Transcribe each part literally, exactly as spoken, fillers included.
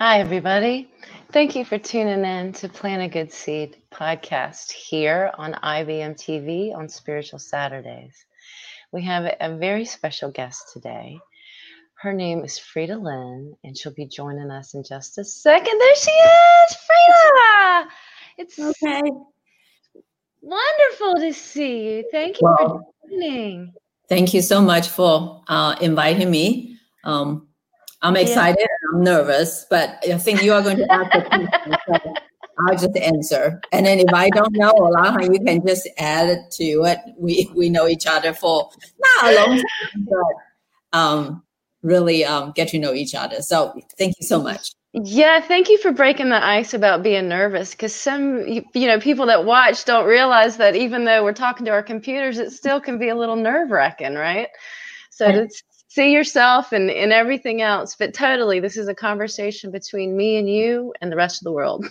Hi, everybody. Thank you for tuning in to Plant a Good Seed podcast here on I B M T V on Spiritual Saturdays. We have a very special guest today. Her name is Frida Lynn, and she'll be joining us in just a second. There she is, Frida! It's okay. Wonderful to see you. Thank you well, for joining. Thank you so much for uh, inviting me. Um, I'm excited yeah. and I'm nervous, but I think you are going to ask the question, so I'll just answer. And then if I don't know, Alana, you can just add to it. We we know each other for not a long time, but um, really um, get to know each other. So thank you so much. Yeah, thank you for breaking the ice about being nervous, because some, you, you know, people that watch don't realize that even though we're talking to our computers, it still can be a little nerve-wracking, right? So to see yourself and, and everything else, but totally, this is a conversation between me and you and the rest of the world.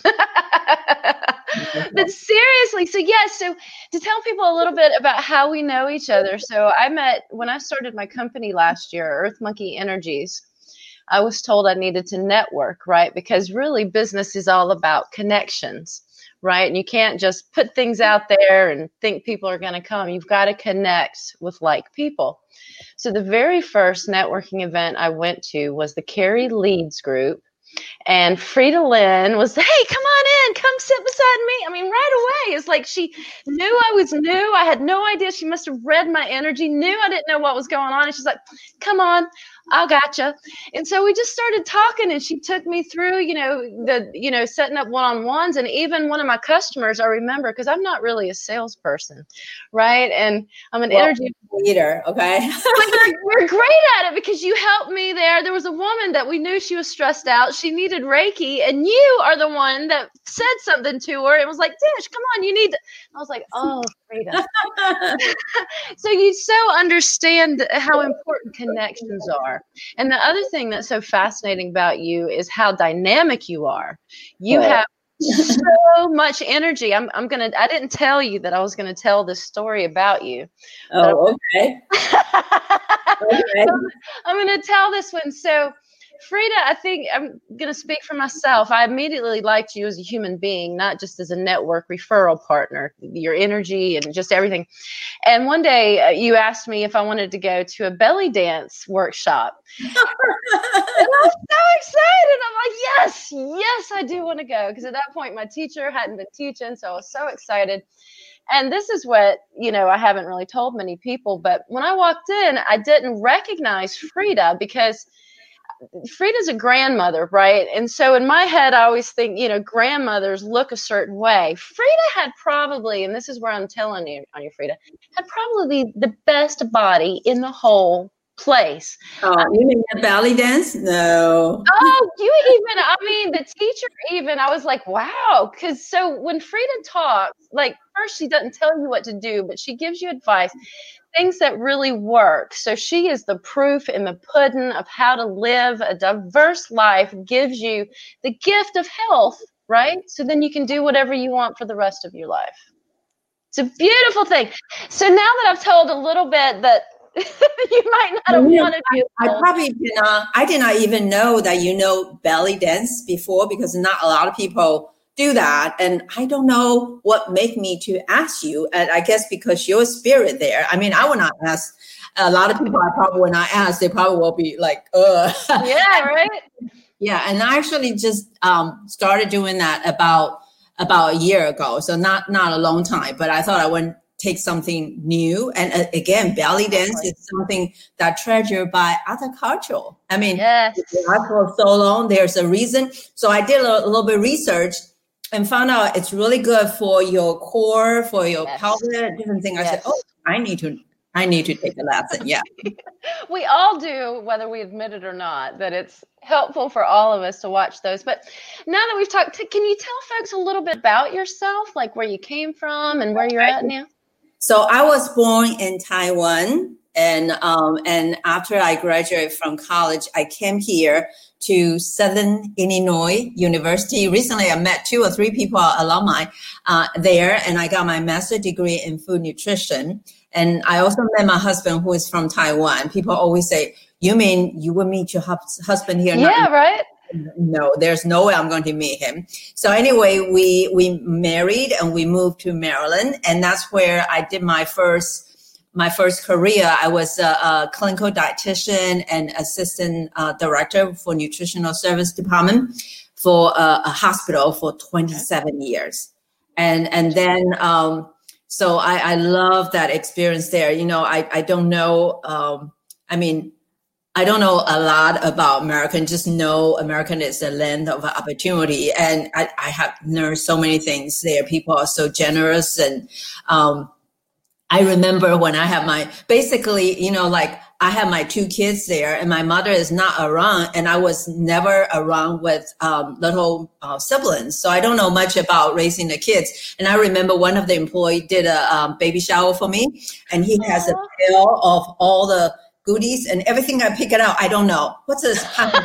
But seriously, so yes, so to tell people a little bit about how we know each other. So I met, when I started my company last year, Earth Monkey Energies, I was told I needed to network, right? Because really business is all about connections, right? And you can't just put things out there and think people are going to come. You've got to connect with like people. So the very first networking event I went to was the Carrie Leeds group. And Frida Lynn was, hey, come on in, come sit beside me. I mean, right away, it's like she knew I was new. I had no idea. She must have read my energy, knew I didn't know what was going on. And she's like, come on, I gotcha. And so we just started talking, and she took me through, you know, the, you know, setting up one-on-ones. And even one of my customers, I remember, because I'm not really a salesperson, right? And I'm an well, energy leader, okay? We're great at it because you helped me there. There was a woman that we knew she was stressed out. She needed Reiki, and you are the one that said something to her. It was like, Dish, come on, you need to. I was like, oh, Frida. So you so understand how important connections are. And the other thing that's so fascinating about you is how dynamic you are. You oh. have so much energy. I'm I'm gonna I didn't tell you that I was gonna tell this story about you. Oh, okay. okay. So I'm gonna tell this one. So Frida, I think I'm going to speak for myself. I immediately liked you as a human being, not just as a network referral partner, your energy and just everything. And one day uh, you asked me if I wanted to go to a belly dance workshop. And I was so excited. I'm like, yes, yes, I do want to go. Because at that point, my teacher hadn't been teaching. So I was so excited. And this is what, you know, I haven't really told many people. But when I walked in, I didn't recognize Frida because Frida's a grandmother, right? And so in my head, I always think, you know, grandmothers look a certain way. Frida had probably, and this is where I'm telling you on your Frida, had probably the best body in the whole place. Oh, you mean a belly dance? No. Oh, you even, I mean, the teacher even, I was like, wow. Because so when Frida talks, like first she doesn't tell you what to do, but she gives you advice. Things that really work. So she is the proof in the pudding of how to live a diverse life, gives you the gift of health, right? So then you can do whatever you want for the rest of your life. It's a beautiful thing. So now that I've told a little bit that you might not have you know, wanted to. I, I probably did not, I did not even know that you know belly dance before, because not a lot of people do that. And I don't know what made me to ask you. And I guess because your spirit there. I mean, I will not ask. A lot of people I probably when I ask, they probably will be like, uh yeah, right. Yeah. And I actually just um started doing that about about a year ago. So not not a long time, but I thought I wouldn't take something new. And uh, again, belly dance is something that treasured by other culture. I mean, yes. for so long, there's a reason. So I did a, a little bit of research and found out it's really good for your core, for your yes. pelvic, different things. Yes. I said, oh, I need to, I need to take a lesson. Yeah. We all do, whether we admit it or not, that it's helpful for all of us to watch those. But now that we've talked, can you tell folks a little bit about yourself, like where you came from and where you're at now? So I was born in Taiwan. And um, and after I graduated from college, I came here to Southern Illinois University. Recently, I met two or three people, alumni uh, there, and I got my master's degree in food nutrition. And I also met my husband, who is from Taiwan. People always say, you mean you will meet your husband here? Yeah, right. no, there's no way I'm going to meet him. So anyway, we we married and we moved to Maryland, and that's where I did my first my first career. I was a, a clinical dietitian and assistant uh, director for nutritional service department for a, a hospital for twenty-seven years, and and then um, so I, I love that experience there. You know, I I don't know. Um, I mean. I don't know a lot about American, just know American is a land of opportunity. And I, I have learned so many things there. People are so generous. And um, I remember when I have my, basically, you know, like I have my two kids there and my mother is not around and I was never around with um, little uh, siblings. So I don't know much about raising the kids. And I remember one of the employees did a um, baby shower for me and he has a bill of all the goodies and everything I pick it out. I don't know. What's this?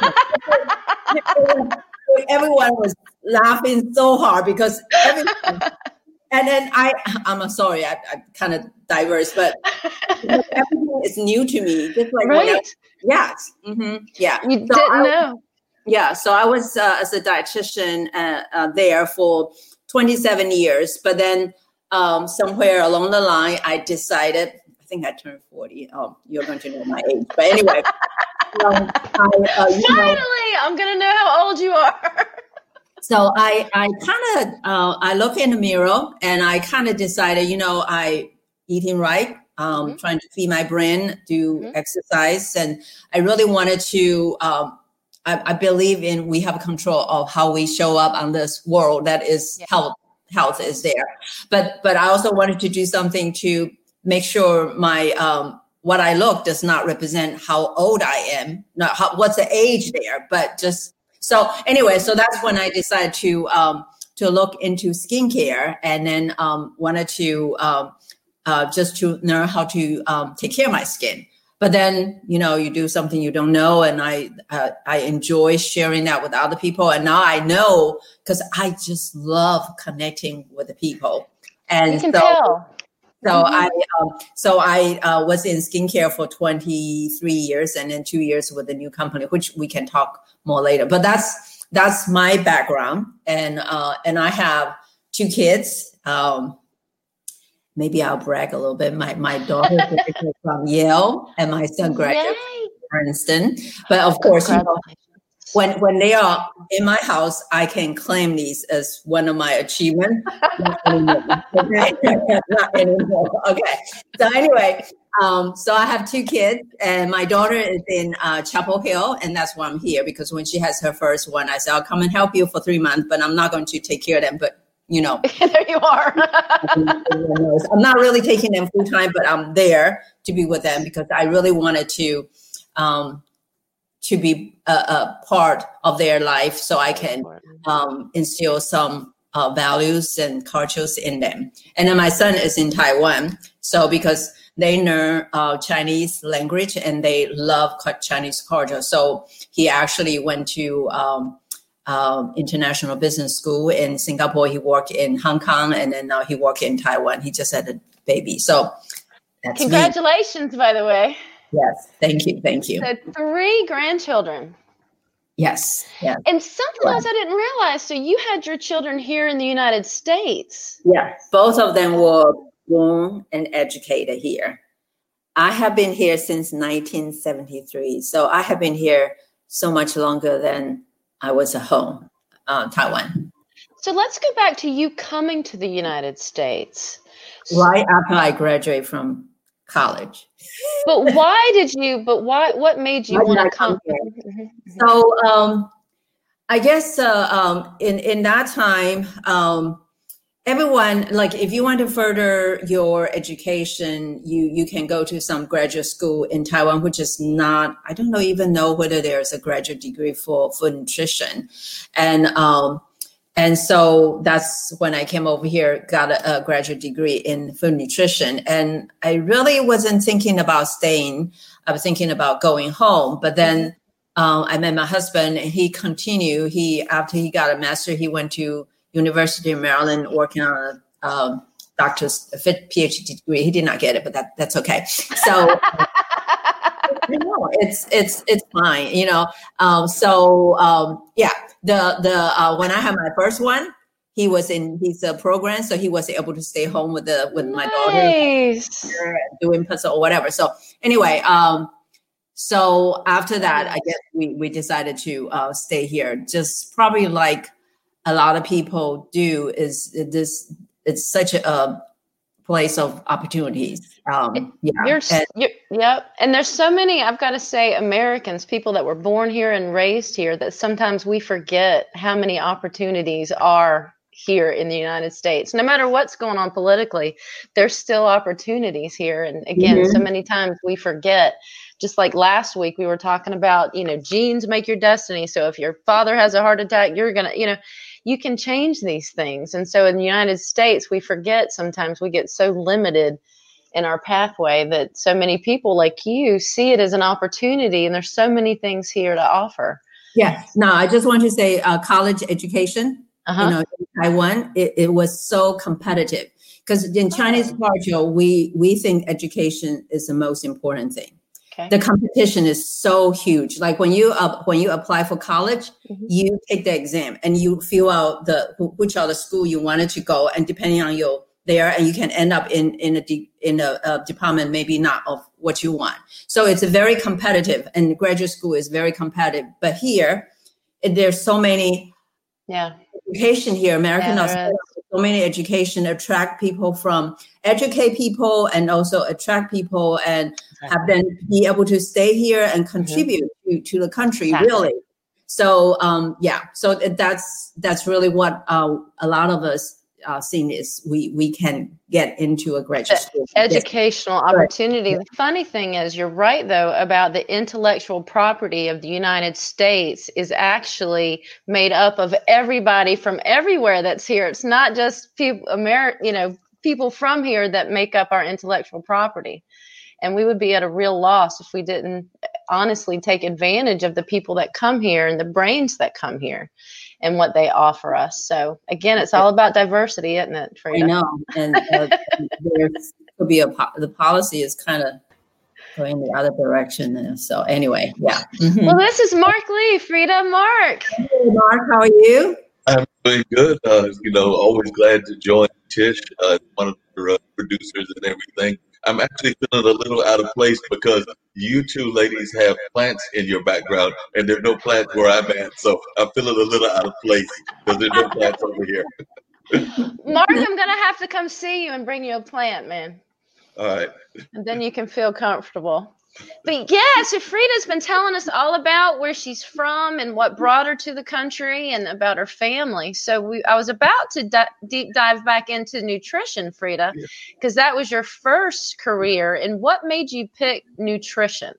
Everyone was laughing so hard because everything. And then I, I'm sorry, I, I'm kind of diverse, but everything is new to me. Just like right. I, yes, mm-hmm, yeah. You so didn't I, know. Yeah, so I was uh, as a dietitian uh, uh, there for twenty-seven years, but then um, somewhere along the line, I decided. I think I turned forty. Oh, you're going to know my age. But anyway. um, I, uh, Finally, know, I'm going to know how old you are. So I, I kind of, uh, I look in the mirror and I kind of decided, you know, I eating right, um, mm-hmm. trying to feed my brain, do mm-hmm. exercise. And I really wanted to, um, I, I believe in, we have control of how we show up on this world that is yeah. health, health is there. But, but I also wanted to do something to make sure my um, what I look does not represent how old I am, not how, what's the age there, but just so anyway. So that's when I decided to um, to look into skincare, and then um, wanted to um, uh, just to learn how to um, take care of my skin. But then you know you do something you don't know, and I uh, I enjoy sharing that with other people, and now I know because I just love connecting with the people, and you can so. tell. So mm-hmm. I, um, so I uh, was in skincare for twenty-three years, and then two years with a new company, which we can talk more later. But that's that's my background, and uh, and I have two kids. Um, maybe I'll brag a little bit. My my daughter graduated from Yale, and my son graduated from Princeton. But of course, you know, when when they are in my house, I can claim these as one of my achievements. Not anymore. Okay. Not anymore. Okay. So anyway, um, so I have two kids, and my daughter is in uh, Chapel Hill, and that's why I'm here, because when she has her first one, I said, I'll come and help you for three months, but I'm not going to take care of them. But you know, there you are. I'm not really taking them full time, but I'm there to be with them because I really wanted to. Um, to be a, a part of their life so I can um, instill some uh, values and cultures in them. And then my son is in Taiwan. So because they learn uh, Chinese language and they love Chinese culture. So he actually went to um, um, international business school in Singapore. He worked in Hong Kong, and then now he works in Taiwan. He just had a baby. So that's congratulations, me. By the way. Yes, thank you, thank you. So three grandchildren. Yes, yeah. And something right. else I didn't realize. So you had your children here in the United States. Yeah, both of them were born and educated here. I have been here since nineteen seventy-three. So I have been here so much longer than I was at home, uh, Taiwan. So let's go back to you coming to the United States. Right after I graduated from college. But why did you, but why, what made you want to come here? So um, I guess uh, um, in, in that time, um, everyone, like if you want to further your education, you, you can go to some graduate school in Taiwan, which is not, I don't know, even know whether there's a graduate degree for food nutrition. And um, And so that's when I came over here, got a, a graduate degree in food nutrition. And I really wasn't thinking about staying. I was thinking about going home. But then um, I met my husband, and he continued. He, after he got a master, he went to University of Maryland working on a um, doctor's a P H D degree. He did not get it, but that, that's okay. So know, it's it's it's fine, you know. Um, so um, yeah, the the uh, when I had my first one, he was in his uh, program, so he was able to stay home with the with my daughter, Nice. doing puzzle or whatever. So anyway, um, so after that, I guess we we decided to uh, stay here. Just probably like a lot of people do is this. It's such a, a place of opportunities. Um, yeah, You're, and, you're, yep. And there's so many, I've got to say, Americans, people that were born here and raised here, that sometimes we forget how many opportunities are here in the United States. No matter what's going on politically, there's still opportunities here. And again, mm-hmm. so many times we forget. Just like last week, we were talking about, you know, genes make your destiny. So if your father has a heart attack, you're going to, you know, you can change these things. And so in the United States, we forget sometimes, we get so limited in our pathway that so many people like you see it as an opportunity. And there's so many things here to offer. Yeah. No, I just want to say uh, college education, uh-huh. you know, in Taiwan, it, it was so competitive because in Chinese culture, we, we think education is the most important thing. Okay. The competition is so huge. Like when you uh, when you apply for college, mm-hmm. you take the exam and you fill out the which are the school you wanted to go, and depending on your there, and you can end up in in a de- in a, a department maybe not of what you want. So it's a very competitive, and graduate school is very competitive. But here, it, there's so many. Yeah. Education here, American yeah, so many education attract people from educate people and also attract people and have them be able to stay here and contribute mm-hmm. to, to the country exactly. really. So um, yeah, so that's that's really what uh, a lot of us uh, seen is we we can get into a graduate school. Educational yes. opportunity. Right. The funny thing is, you're right though about the intellectual property of the United States is actually made up of everybody from everywhere that's here. It's not just people, Ameri- you know, people from here that make up our intellectual property. And we would be at a real loss if we didn't honestly take advantage of the people that come here and the brains that come here and what they offer us. So again, it's all about diversity, isn't it, Frida? I know. And uh, there could be a, po- the policy is kind of going the other direction. So anyway, yeah. Mm-hmm. Well, this is Mark Lee, Frida. Mark. Hey, Mark, how are you? I'm doing good. Uh, you know, always glad to join Tish, uh, one of the uh, producers and everything. I'm actually feeling a little out of place because you two ladies have plants in your background, and there's no plants where I'm at. So I'm feeling a little out of place because there's no plants over here. Mark, I'm going to have to come see you and bring you a plant, man. All right. And then you can feel comfortable. But yeah, so Frida's been telling us all about where she's from and what brought her to the country and about her family. So we, I was about to di- deep dive back into nutrition, Frida, because yeah. that was your first career. And what made you pick nutrition?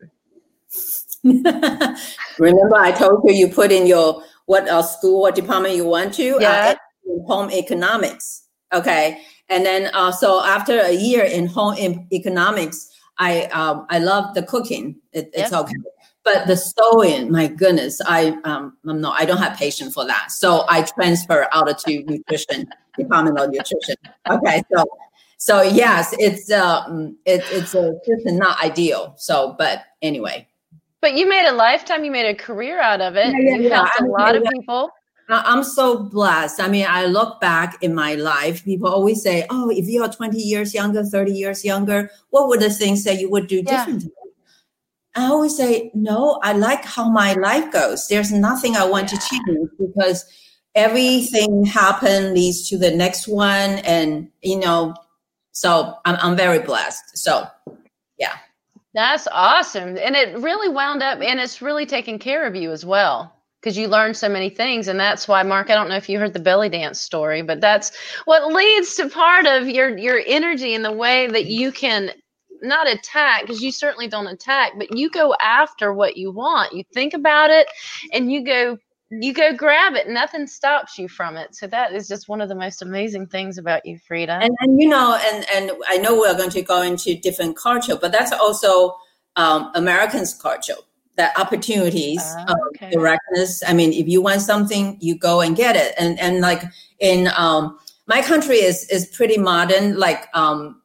Remember, I told you you put in your what uh, school, what department you want to. Yeah. Uh, home economics. Okay, and then uh, so after a year in home in economics. I um I love the cooking. It, it's yep. okay, but the sewing, my goodness, I um I'm not I don't have patience for that. So I transfer out to nutrition, Department of Nutrition. Okay, so so yes, it's um it, it's a it's not ideal. So, but anyway. But you made a lifetime. You made a career out of it. Yeah, yeah, you yeah. helped a I lot mean, of people. I'm so blessed. I mean, I look back in my life, people always say, oh, if you are twenty years younger, thirty years younger, what were the things that you would do yeah. differently? I always say, no, I like how my life goes. There's nothing I want yeah. to change because everything happened leads to the next one. And, you know, so I'm, I'm very blessed. So, yeah. That's awesome. And it really wound up, and it's really taking care of you as well. Because you learned so many things. And that's why, Mark, I don't know if you heard the belly dance story, but that's what leads to part of your, your energy and the way that you can not attack, because you certainly don't attack, but you go after what you want. You think about it and you go, you go grab it. Nothing stops you from it. So that is just one of the most amazing things about you, Frida. And, and you know, and, and I know we're going to go into different culture, but that's also um, Americans' culture. That opportunities, uh, okay. uh, directness. I mean, if you want something, you go and get it. And and like in um, my country is is pretty modern. Like um,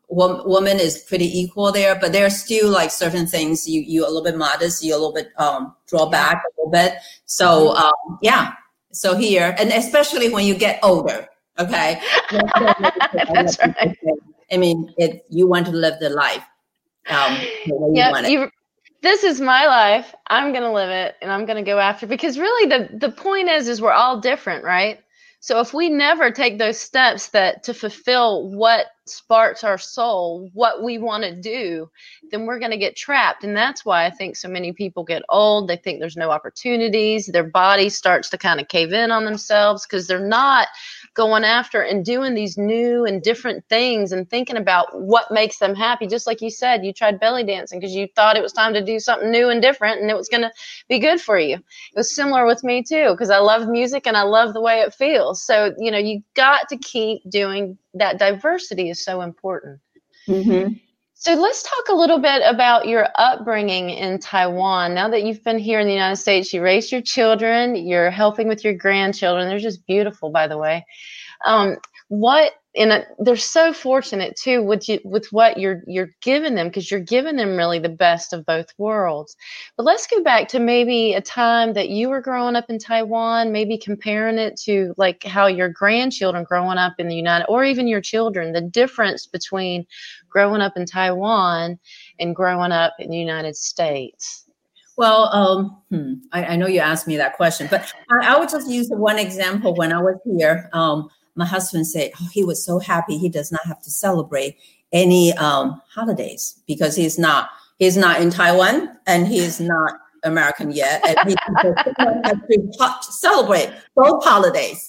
woman is pretty equal there, but there are still like certain things you you a little bit modest, you a little bit um draw back a little bit. So um yeah, so here, and especially when you get older, okay. That's right. I mean, it you want to live the life um the way yep, you want it. You, this is my life. I'm gonna live it, and I'm gonna go after, because really the the point is is we're all different, right? So if we never take those steps that to fulfill what sparks our soul, what we want to do, then we're going to get trapped. And that's why I think so many people get old. They think there's no opportunities. Their body starts to kind of cave in on themselves because they're not going after and doing these new and different things and thinking about what makes them happy. Just like you said, you tried belly dancing because you thought it was time to do something new and different and it was going to be good for you. It was similar with me too, because I love music and I love the way it feels. So, you know, you got to keep doing that. Diversity is so important. Mm-hmm. So let's talk a little bit about your upbringing in Taiwan. Now that you've been here in the United States, you raised your children, you're helping with your grandchildren. They're just beautiful, by the way. Um, what and a, they're so fortunate too with you, with what you're you're giving them, because you're giving them really the best of both worlds. But let's go back to maybe a time that you were growing up in Taiwan, maybe comparing it to like how your grandchildren growing up in the United, or even your children, the difference between growing up in Taiwan and growing up in the United States. Well, um, hmm, I, I know you asked me that question, but I, I would just use one example. When I was here, um, my husband said, oh, he was so happy he does not have to celebrate any um, holidays because he's not he's not in Taiwan and he's not American yet. And he has to celebrate both holidays.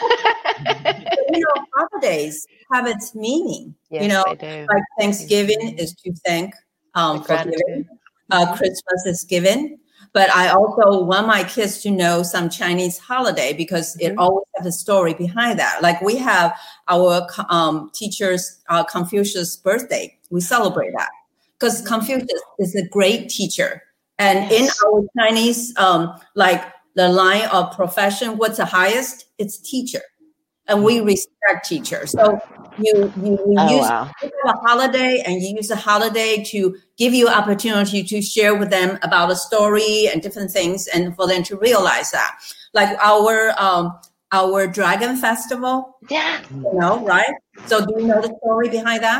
You know, holidays have its meaning. Yes, you know, they do. like Thanksgiving is to thank um, for giving. Uh, Christmas is given. But I also want my kids to know some Chinese holiday because it mm-hmm. always has a story behind that. Like we have our um, teacher's uh, Confucius birthday. We celebrate that because Confucius is a great teacher. And yes. in our Chinese, um, like the line of profession, what's the highest? It's teacher. And we respect teachers. So you you, you oh, use wow. a holiday and you use a holiday to give you opportunity to share with them about a story and different things and for them to realize that. Like our um our Dragon Festival. Yeah. You know, right? So do you know the story behind that?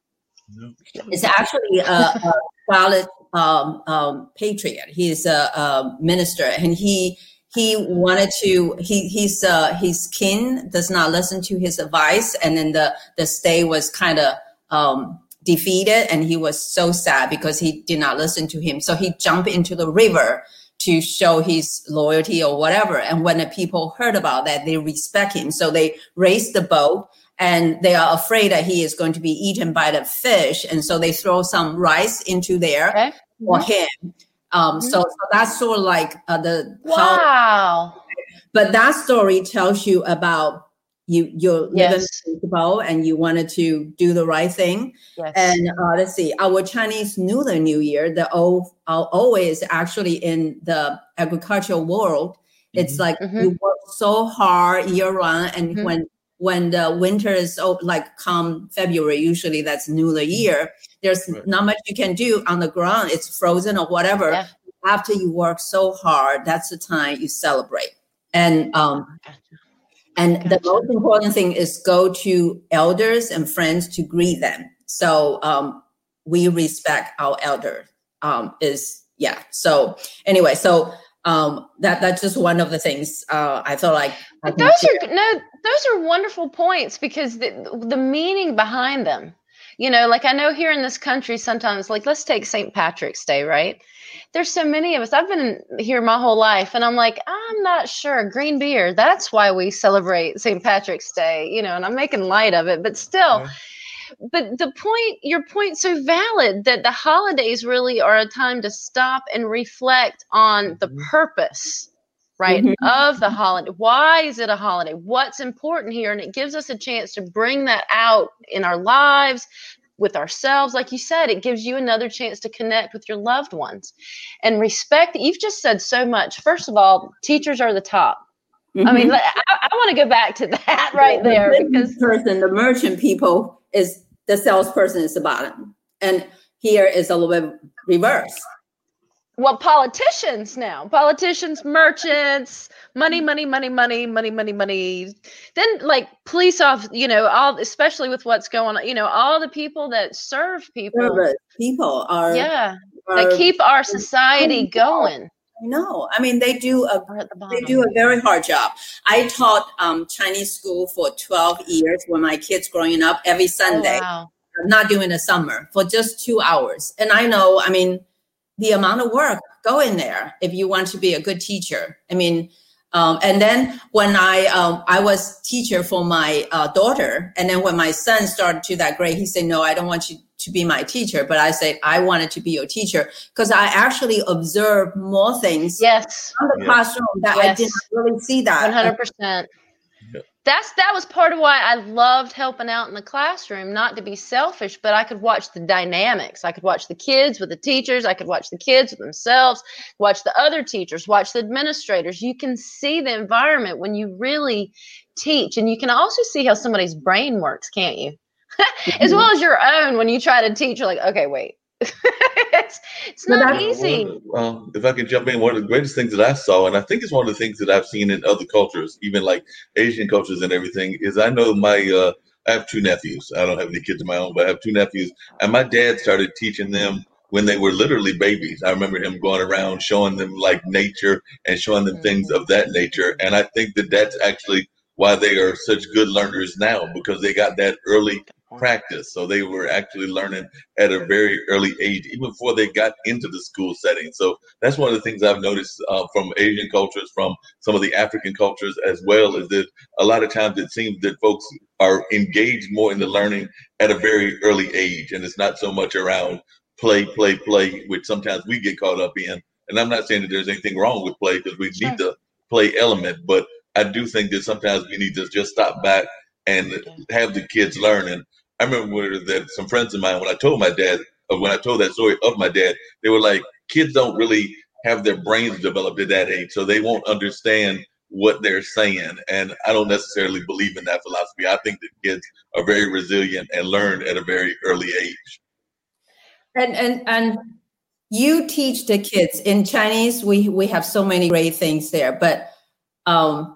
No. It's actually a, a valid um, um, patriot. He's a, a minister and he He wanted to, he, he's, uh, his king does not listen to his advice. And then the, the state was kind of, um, defeated and he was so sad because he did not listen to him. So he jumped into the river to show his loyalty or whatever. And when the people heard about that, they respect him. So they raised the boat and they are afraid that he is going to be eaten by the fish. And so they throw some rice into there okay. for mm-hmm. him. Um, mm-hmm. so, so that's sort of like uh, the wow. How, but that story tells you about you. You're yes. living principle and you wanted to do the right thing. Yes. And uh, let's see, our Chinese Lunar New Year, the O O is actually in the agricultural world. Mm-hmm. It's like mm-hmm. you work so hard year round, and mm-hmm. when when the winter is oh, like come February, usually that's Lunar Year. There's right. not much you can do on the ground. It's frozen or whatever. Yeah. After you work so hard, that's the time you celebrate. And um, gotcha. and gotcha. The most important thing is go to elders and friends to greet them. So um, we respect our elder. Um, is yeah. So anyway, so um, that that's just one of the things uh, I felt like. I but those share. are no, those are wonderful points because the the meaning behind them. You know, like I know here in this country, sometimes like, let's take Saint Patrick's Day, right? There's so many of us. I've been here my whole life and I'm like, I'm not sure. Green beer. That's why we celebrate Saint Patrick's Day, you know, and I'm making light of it, but still, yeah. but the point, your point's so valid that the holidays really are a time to stop and reflect on the purpose, right, mm-hmm. of the holiday. Why is it a holiday? What's important here? And it gives us a chance to bring that out in our lives, with ourselves. Like you said, it gives you another chance to connect with your loved ones and respect. You've just said so much. First of all, teachers are the top. Mm-hmm. I mean, I, I want to go back to that right the there because person, the merchant people is the salesperson is the bottom. And here is a little bit reverse. Well, politicians now, politicians, merchants, money, money, money, money, money, money, money. Then like police off, you know, all, especially with what's going on, you know, all the people that serve people. Service people are. Yeah. Are, that keep our society going. No, I mean, they do a, the they do a very hard job. I taught um, Chinese school for twelve years when my kids growing up every Sunday, oh, wow. not during the summer, for just two hours. And I know, I mean, the amount of work go in there if you want to be a good teacher. I mean, um, and then when I um, I was teacher for my uh, daughter, and then when my son started to that grade, he said, no, I don't want you to be my teacher. But I said, I wanted to be your teacher because I actually observed more things yes. from the yes. classroom that yes. I didn't really see that. one hundred percent. That's that was part of why I loved helping out in the classroom, not to be selfish, but I could watch the dynamics. I could watch the kids with the teachers. I could watch the kids with themselves, watch the other teachers, watch the administrators. You can see the environment when you really teach, and you can also see how somebody's brain works, can't you? As well as your own. When you try to teach, you're like, okay, wait. it's it's not easy. Well, if I can jump in, one of the greatest things that I saw, and I think it's one of the things that I've seen in other cultures, even like Asian cultures and everything, is I know my uh, I have two nephews. I don't have any kids of my own, but I have two nephews, and my dad started teaching them when they were literally babies. I remember him going around showing them like nature and showing them mm-hmm. things of that nature, and I think that that's actually why they are such good learners now, because they got that early practice. So they were actually learning at a very early age, even before they got into the school setting. So that's one of the things I've noticed uh, from Asian cultures, from some of the African cultures as well, is that a lot of times it seems that folks are engaged more in the learning at a very early age. And it's not so much around play, play, play, which sometimes we get caught up in. And I'm not saying that there's anything wrong with play, because we sure. need the play element, but I do think that sometimes we need to just stop back and have the kids learn. And I remember that some friends of mine, when I told my dad, or when I told that story of my dad, they were like, kids don't really have their brains developed at that age, so they won't understand what they're saying. And I don't necessarily believe in that philosophy. I think that kids are very resilient and learn at a very early age. And and and you teach the kids in Chinese. We we have so many great things there, but um.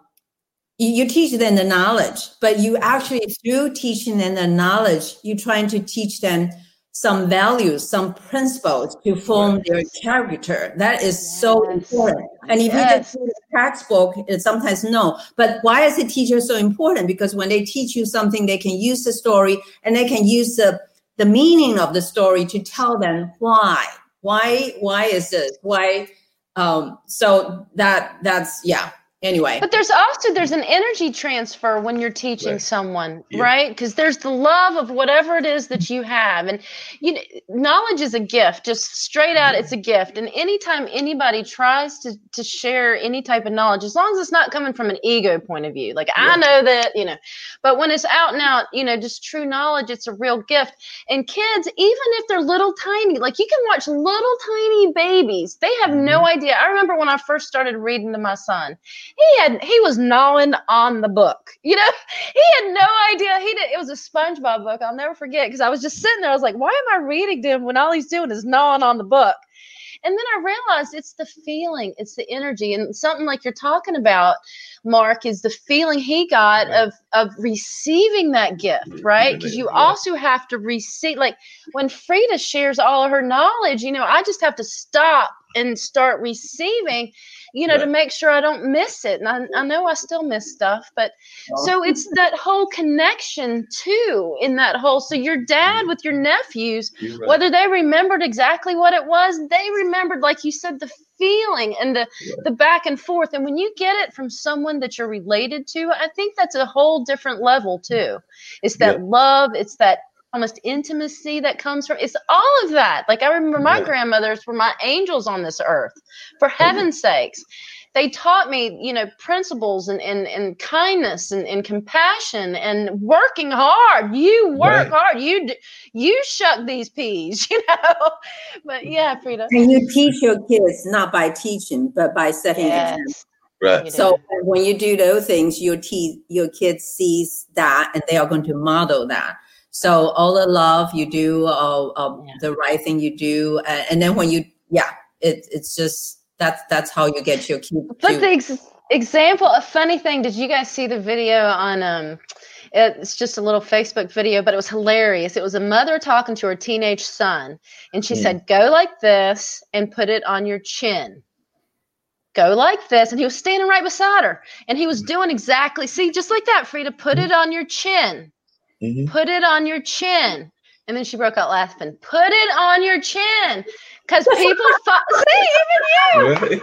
You teach them the knowledge, but you actually, through teaching them the knowledge, you're trying to teach them some values, some principles to form their character. That is yes. so important. And if yes. you just read a textbook, it's sometimes no. But why is a teacher so important? Because when they teach you something, they can use the story and they can use the, the meaning of the story to tell them why. Why, why is this? Why? Um, so that that's, yeah. Anyway, but there's also there's an energy transfer when you're teaching right. someone, yeah. right? Because there's the love of whatever it is that you have, and you know, knowledge is a gift. Just straight out, it's a gift. And anytime anybody tries to to share any type of knowledge, as long as it's not coming from an ego point of view, like yeah. I know that, you know, but when it's out and out, you know, just true knowledge, it's a real gift. And kids, even if they're little tiny, like you can watch little tiny babies, they have no idea. I remember when I first started reading to my son. He had he was gnawing on the book, you know. He had no idea. He did. It was a SpongeBob book. I'll never forget, because I was just sitting there. I was like, "Why am I reading to him when all he's doing is gnawing on the book?" And then I realized it's the feeling, it's the energy, and something like you're talking about, Mark, is the feeling he got right. of of receiving that gift, right? Because you yeah. also have to receive. Like when Frida shares all of her knowledge, you know, I just have to stop and start receiving, you know, right. to make sure I don't miss it. And I, I know I still miss stuff, but so it's that whole connection too in that whole, so your dad with your nephews, right. whether they remembered exactly what it was, they remembered, like you said, the feeling and the, right. the back and forth. And when you get it from someone that you're related to, I think that's a whole different level too. It's that yeah. love. It's that almost intimacy that comes from, it's all of that. Like I remember my yeah. grandmothers were my angels on this earth, for heaven's mm-hmm. sakes. They taught me, you know, principles and, and, and kindness and, and compassion and working hard. You work right. hard. You, you shuck these peas, you know, but yeah, Frida. And you teach your kids not by teaching, but by setting yes. examples. Right. So when you do those things, your te- your kids sees that and they are going to model that. So all the love you do, uh, uh, Yeah. the right thing you do, uh, and then when you, yeah, it, it's just that's that's how you get your kid. But to, the ex- example, a funny thing, did you guys see the video on, um, it's just a little Facebook video, but it was hilarious. It was a mother talking to her teenage son, and she Mm. said, go like this and put it on your chin. Go like this. And he was standing right beside her, and he was doing exactly, see, just like that, Frida, put it on your chin. Mhm. Put it on your chin. And then she broke out laughing. Put it on your chin. Because people, fo- see, even you, Right.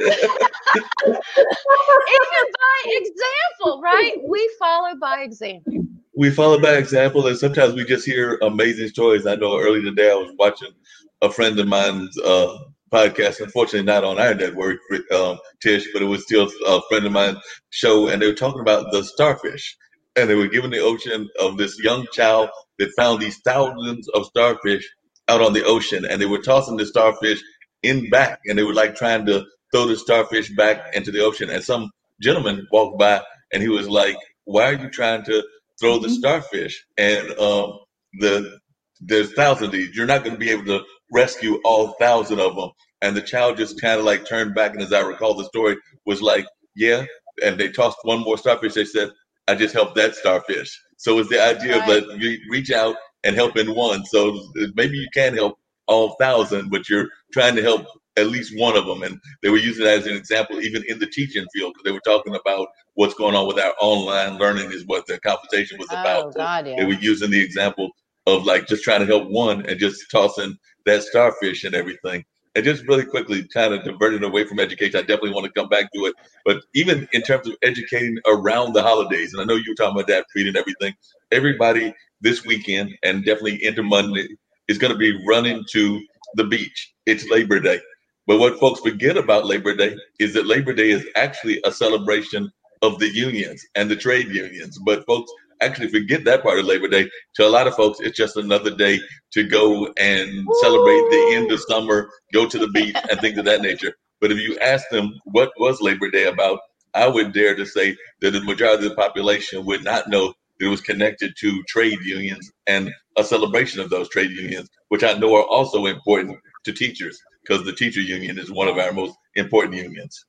even by example, right? We follow by example. We follow by example, and sometimes we just hear amazing stories. I know early today I was watching a friend of mine's uh, podcast, unfortunately not on our network, um, Tish, but it was still a friend of mine's show, and they were talking about the starfish. And they were giving the ocean of this young child that found these thousands of starfish out on the ocean, and they were tossing the starfish in back, and they were like trying to throw the starfish back into the ocean. And some gentleman walked by, and he was like, "Why are you trying to throw the starfish?" And um, the there's thousands of these. You're not going to be able to rescue all thousand of them. And the child just kind of like turned back, and as I recall the story, was like, "Yeah." And they tossed one more starfish. They said, "I just helped that starfish." So it's the idea Right. of that you reach out and help in one. So maybe you can help all thousand, but you're trying to help at least one of them. And they were using that as an example, even in the teaching field, because they were talking about what's going on with our online learning is what the conversation was about. Oh, So God, they yeah. were using the example of like just trying to help one and just tossing that starfish and everything. And just really quickly, kind of diverting away from education, I definitely want to come back to it. But even in terms of educating around the holidays, and I know you were talking about that, Frida, and everything, everybody this weekend and definitely into Monday is going to be running to the beach. It's Labor Day. But what folks forget about Labor Day is that Labor Day is actually a celebration of the unions and the trade unions. But folks actually forget that part of Labor Day. To a lot of folks, it's just another day to go and celebrate the end of summer, go to the beach, and things of that nature. But if you ask them what was Labor Day about, I would dare to say that the majority of the population would not know that it was connected to trade unions and a celebration of those trade unions, which I know are also important to teachers, because the teacher union is one of our most important unions.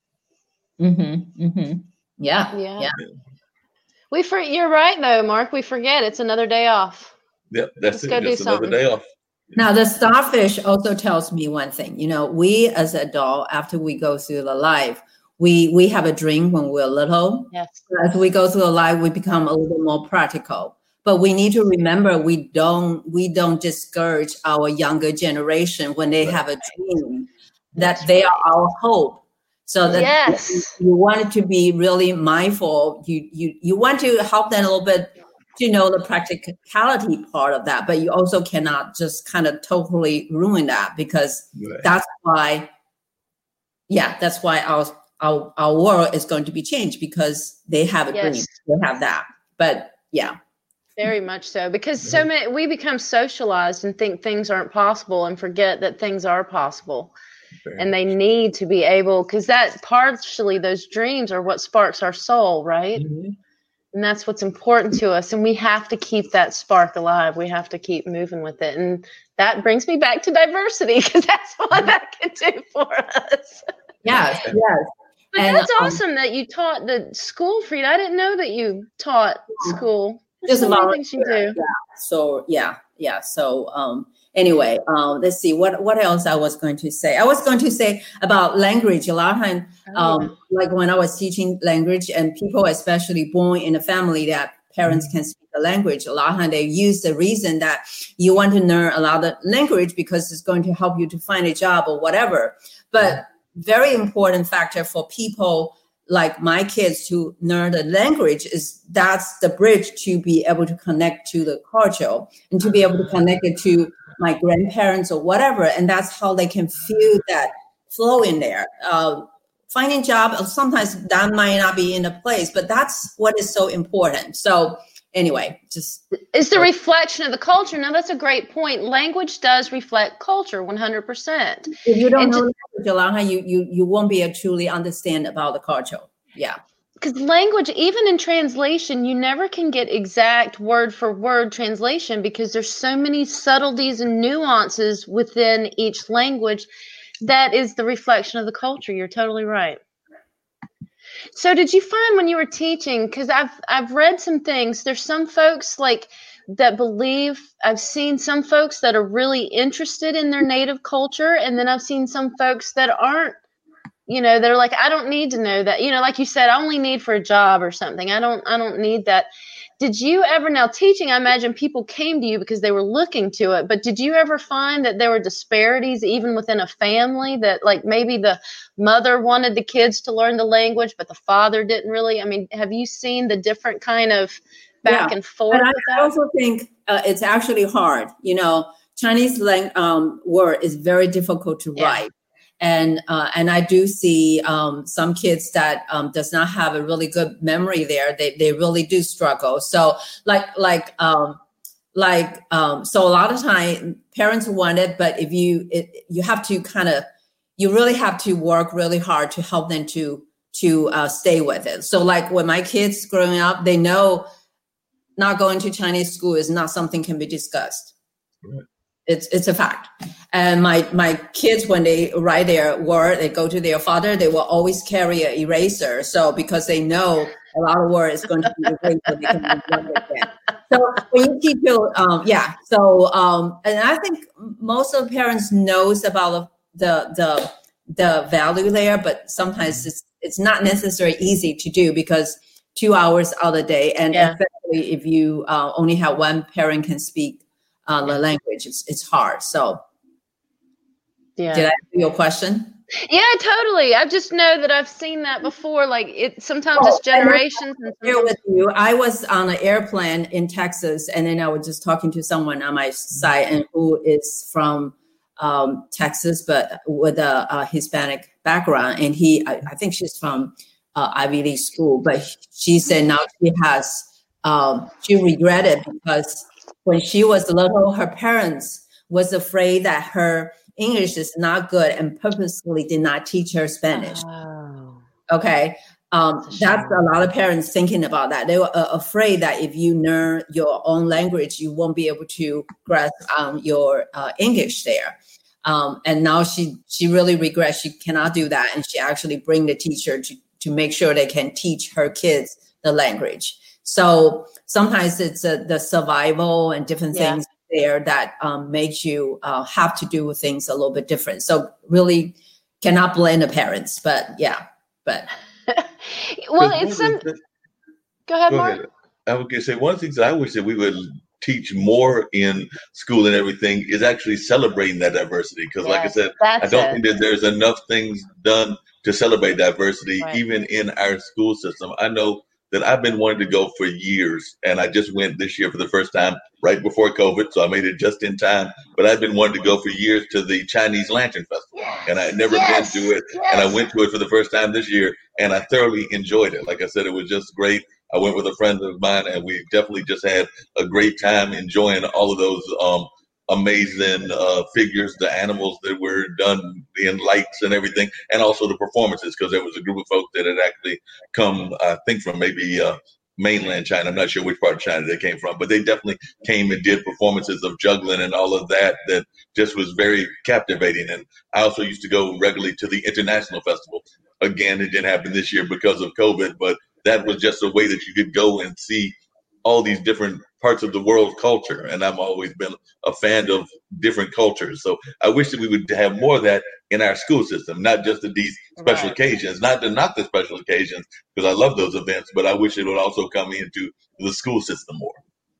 Mm-hmm, mm-hmm. Yeah, Yeah. yeah. We for you're right though, Mark. We forget it's another day off. Yep, that's Let's it. go do Just another something. day off. Now, the starfish also tells me one thing. You know, we as adults, after we go through the life, we we have a dream when we're little. Yes. As we go through the life, we become a little more practical. But we need to remember we don't we don't discourage our younger generation when they Right. have a dream, That's that they right. are our hope. So that Yes. you, you want to be really mindful. You you you want to help them a little bit to know the practicality part of that, but you also cannot just kind of totally ruin that, because Right. that's why, yeah, that's why our our our world is going to be changed, because they have a dream, Yes. they have that. But yeah, Very much so, because so many we become socialized and think things aren't possible and forget that things are possible. Very And they need to be able, because that partially those dreams are what sparks our soul, right? Mhm. And that's what's important to us. And we have to keep that spark alive. We have to keep moving with it. And that brings me back to diversity, because that's what that can do for us. yes, yes. But And, that's um, awesome that you taught the school, Frida. I didn't know that you taught school. There's Just so many about- things you do. Yeah. So yeah, yeah. So um, anyway, um, let's see what what else I was going to say. I was going to say about language. A lot of time, Oh, um, like when I was teaching language, and people, especially born in a family that parents can speak the language, a lot of time they use the reason that you want to learn a lot of language because it's going to help you to find a job or whatever. But very important factor for people like my kids to learn the language is that's the bridge to be able to connect to the culture and to be able to connect it to my grandparents or whatever. And that's how they can feel that flow in there. Uh, finding job, sometimes that might not be in a place, but that's what is so important. So anyway, just it's the reflection of the culture. Now, that's a great point. Language does reflect culture one hundred percent. if you don't And know to- language, Alana, you, you, you won't be able to truly understand about the culture. Yeah. because language, even in translation, you never can get exact word for word translation because there's so many subtleties and nuances within each language that is the reflection of the culture. You're totally right. So did you find when you were teaching, because I've I've read some things, there's some folks like that believe, I've seen some folks that are really interested in their native culture, and then I've seen some folks that aren't, you know, they're like, I don't need to know that. You know, like you said, I only need for a job or something. I don't I don't need that. Did you ever, now teaching, I imagine people came to you because they were looking to it, but did you ever find that there were disparities even within a family, that like maybe the mother wanted the kids to learn the language, but the father didn't really? I mean, have you seen the different kind of back yeah. and forth? But I, with that? I also think uh, it's actually hard. You know, Chinese lang- um, word is very difficult to Yeah. write. And uh, and I do see um, some kids that um, does not have a really good memory there. They they really do struggle. So like like um, like um, so a lot of time parents want it, but if you it, you have to kind of you really have to work really hard to help them to to uh, stay with it. So like when my kids growing up, they know not going to Chinese school is not something can be discussed. Right. It's it's a fact. And my my kids, when they write their word, they go to their father, they will always carry an eraser. So because they know a lot of word is going to be erased, so they can remember it again. So when you teach you, um, yeah. So um, and I think most of the parents knows about the the the value there, but sometimes it's it's not necessarily easy to do because two hours out of the day, and yeah. especially if you uh, only have one parent can speak Uh, the language, it's, it's hard. So yeah. Did I answer your question? Yeah, totally. I just know that I've seen that before. Like it, sometimes oh, it's generations. And here with you, I was on an airplane in Texas, and then I was just talking to someone on my side, and who is from um, Texas, but with a, a Hispanic background. And he, I, I think she's from uh, Ivy League school, but she said now she has, um, she regretted because when she was little, her parents was afraid that her English is not good and purposely did not teach her Spanish. Oh. Okay. Um, that's a lot of parents thinking about that. They were uh, afraid that if you learn your own language, you won't be able to grasp um, your uh, English there. Um, and now she she really regrets she cannot do that. And she actually bring the teacher to, to make sure they can teach her kids the language. So sometimes it's uh, the survival and different yeah. things there that um, makes you uh, have to do things a little bit different. So really cannot blame the parents, but yeah, but. Well, it's some. The, go ahead, go Mark. Ahead. I was going to say one of the things I wish that we would teach more in school and everything is actually celebrating that diversity. Because, yes, like I said, I don't it. think that there's enough things done to celebrate diversity, right. even in our school system. I know that I've been wanting to go for years, and I just went this year for the first time right before COVID, so I made it just in time. But I've been wanting to go for years to the Chinese Lantern Festival, yes. and I had never yes. been to it, yes. and I went to it for the first time this year, and I thoroughly enjoyed it. Like I said, it was just great. I went with a friend of mine, and we definitely just had a great time enjoying all of those um, amazing uh, figures, the animals that were done in lights and everything, and also the performances, because there was a group of folks that had actually come, I think, from maybe uh, mainland China. I'm not sure which part of China they came from, but they definitely came and did performances of juggling and all of that that just was very captivating. And I also used to go regularly to the International Festival. Again, it didn't happen this year because of COVID, but that was just a way that you could go and see all these different parts of the world culture. And I've always been a fan of different cultures. So I wish that we would have more of that in our school system, not just at these special right. occasions, not to knock the special occasions, because I love those events, but I wish it would also come into the school system more.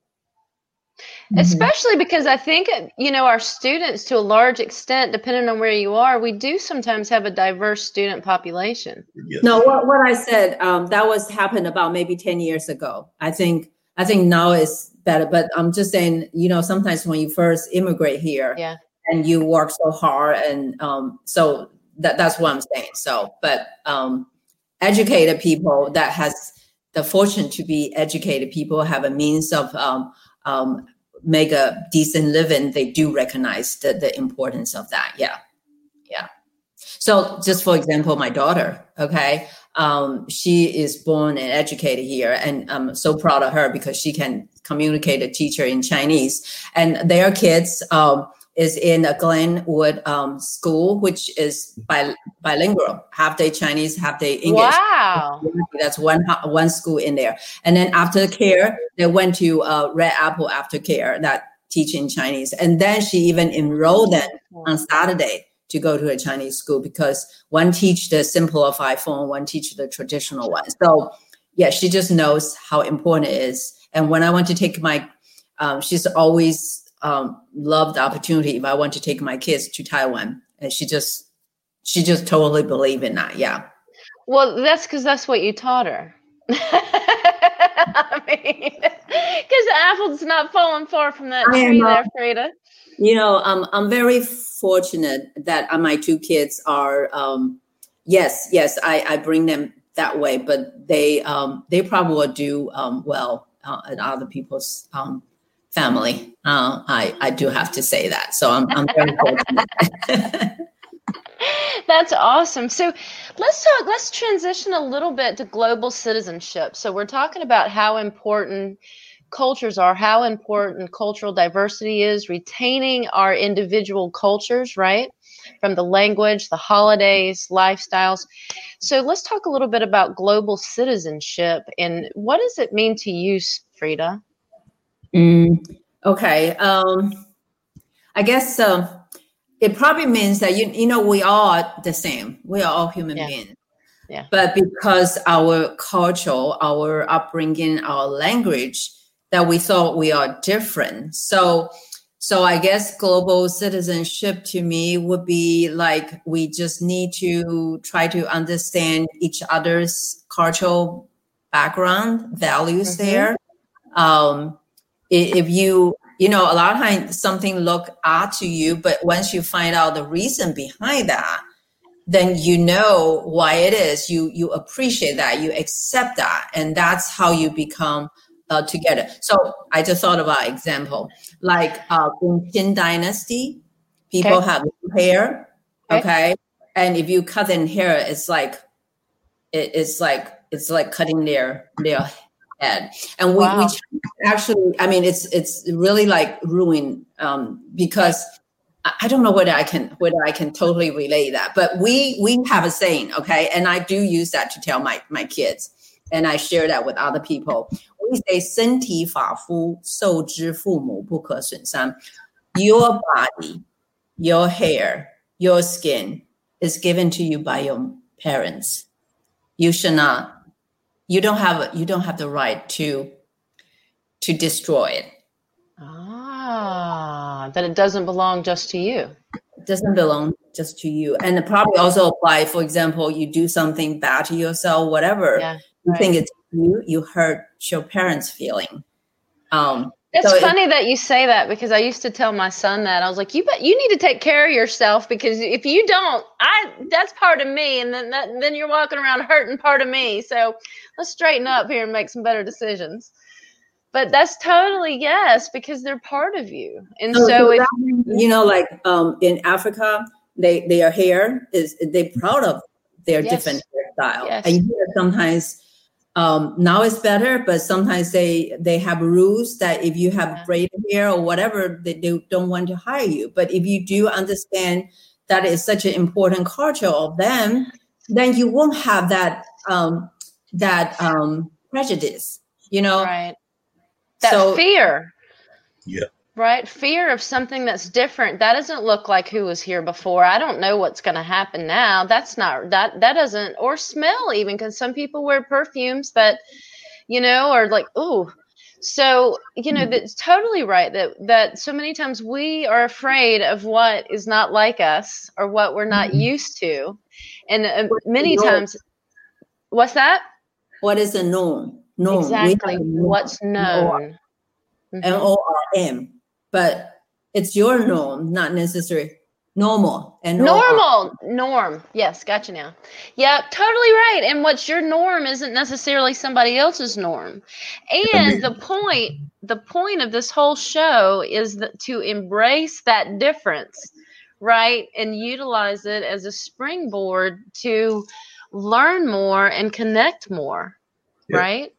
Especially because I think, you know, our students, to a large extent, depending on where you are, we do sometimes have a diverse student population. Yes. No, what, what I said, um, that was happened about maybe ten years ago. I think I think now it's better, but I'm just saying, you know, sometimes when you first immigrate here yeah. and you work so hard, and um, so that, that's what I'm saying. So, but um, educated people that has the fortune to be educated people have a means of um, um, make a decent living, they do recognize the, the importance of that. Yeah. Yeah. So just for example, my daughter, okay, Um, she is born and educated here, and I'm so proud of her because she can communicate a teacher in Chinese. And their kids um, is in a Glenwood um, school, which is bi- bilingual, half day Chinese, half day English. Wow. That's one one school in there. And then after care, they went to uh, Red Apple Aftercare that teach in Chinese. And then she even enrolled them on Saturday to go to a Chinese school because one teach the simplified form, one teach the traditional one. So yeah, she just knows how important it is. And when I want to take my, um, she's always um, loved the opportunity if I want to take my kids to Taiwan. And she just, she just totally believe in that. Yeah. Well, that's because that's what you taught her. I mean, because the apple's not falling far from that I tree am, uh, there, Frida. You know, um, I'm very fortunate that uh, my two kids are, um, yes, yes, I, I bring them that way, but they um, they probably will do um, well uh, at other people's um, family. Uh, I, I do have to say that. So I'm, I'm very fortunate. That's awesome. So let's talk, let's transition a little bit to global citizenship. So we're talking about how important cultures are, how important cultural diversity is, retaining our individual cultures, right? From the language, the holidays, lifestyles. So let's talk a little bit about global citizenship and what does it mean to you, Frida? Mm, okay. Um, I guess uh, it probably means that, you, you know, we all are the same. We are all human Yeah. beings. Yeah. But because our culture, our upbringing, our language, that we thought we are different. So, so I guess global citizenship to me would be like, we just need to try to understand each other's cultural background, values Mm-hmm. there. Um, if you, you know, a lot of times something look odd to you, but once you find out the reason behind that, then you know why it is. You, you appreciate that, you accept that, and that's how you become Uh, together. So I just thought about an example, like uh, in Qin Dynasty, people Okay. have hair, Okay. okay, and if you cut their hair, it's like it, it's like it's like cutting their their head. And we, Wow. we actually, I mean, it's it's really like ruined um, because I, I don't know whether I can whether I can totally relay that, but we we have a saying, okay, and I do use that to tell my my kids, and I share that with other people. We say 身体发肤受之父母不可损伤. Your body, your hair, your skin is given to you by your parents. You should not, you don't have, you don't have the right to, to destroy it. Ah, that it doesn't belong just to you. It doesn't belong just to you. And it probably also apply, for example, you do something bad to yourself, whatever. Yeah, you right. think it's you, you hurt your parents' feeling. Um, It's so funny that you say that because I used to tell my son that. I was like, you bet you need to take care of yourself because if you don't, I that's part of me, and then that, then you're walking around hurting part of me. So let's straighten up here and make some better decisions. But that's totally yes, because they're part of you. And so, so, so if that, you know, like um, in Africa, they their hair is they're proud of their Yes. different hairstyle. Yes. And here sometimes um, now it's better, but sometimes they they have rules that if you have Yeah. braided hair or whatever, they, they don't want to hire you. But if you do understand that is such an important culture of them, then you won't have that um, that um, prejudice. You know, right, that so fear. Yeah. Right? Fear of something that's different. That doesn't look like who was here before. I don't know what's going to happen now. That's not, that, that doesn't, or smell even, because some people wear perfumes that, you know, are like, ooh. So, you know, that's totally right. That, that so many times we are afraid of what is not like us or what we're not Mhm. used to. And uh, What's the many norm? times, what's that? What is the norm? Norm. Exactly. We have a norm. What's known. N Mhm. O R M. But it's your norm, not necessarily normal. N O R. Normal norm. Yes, gotcha now. Yeah, totally right. And what's your norm isn't necessarily somebody else's norm. And the point, the point of this whole show is that to embrace that difference, right? And utilize it as a springboard to learn more and connect more, Yeah. right?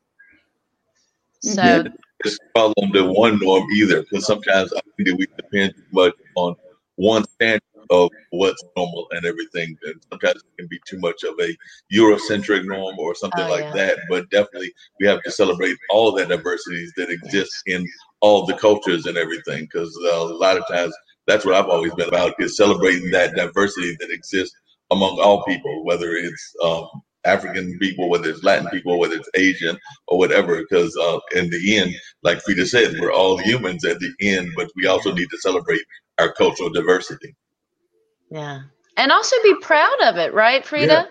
So Yeah, just follow the one norm either, because sometimes I think that we depend too much on one standard of what's normal and everything, and sometimes it can be too much of a Eurocentric norm or something oh like yeah, that. But definitely, we have to celebrate all the diversities that exist in all the cultures and everything, because uh, a lot of times that's what I've always been about, is celebrating that diversity that exists among all people, whether it's um, African people, whether it's Latin people, whether it's Asian or whatever, because uh, in the end, like Frida said, we're all humans at the end, but we also need to celebrate our cultural diversity. yeah, and also be proud of it, right, Frida?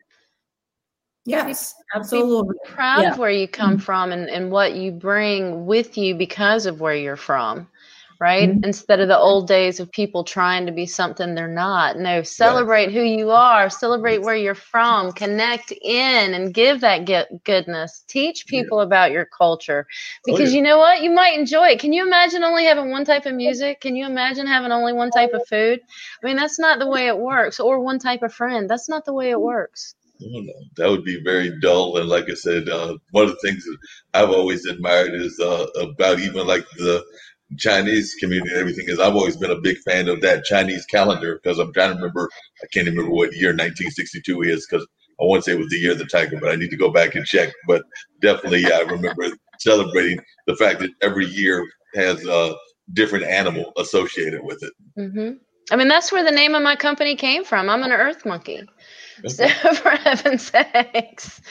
Yeah. Yes, absolutely. Be proud Yeah. of where you come from and, and what you bring with you because of where you're from, right? Mhm. Instead of the old days of people trying to be something they're not. No, celebrate who you are, celebrate where you're from, connect in and give that get goodness. Teach people about your culture, because Oh, yeah. you know what? You might enjoy it. Can you imagine only having one type of music? Can you imagine having only one type of food? I mean, that's not the way it works. Or one type of friend. That's not the way it works. No, no, that would be very dull. And like I said, uh, one of the things that I've always admired is uh, about even like the Chinese community and everything, is I've always been a big fan of that Chinese calendar, because I'm trying to remember, I can't even remember what year nineteen sixty-two is, because I want to say it was the year of the tiger, but I need to go back and check. But definitely I remember celebrating the fact that every year has a different animal associated with it. Mm-hmm. I mean, that's where the name of my company came from. I'm an earth monkey. So for heaven's sakes.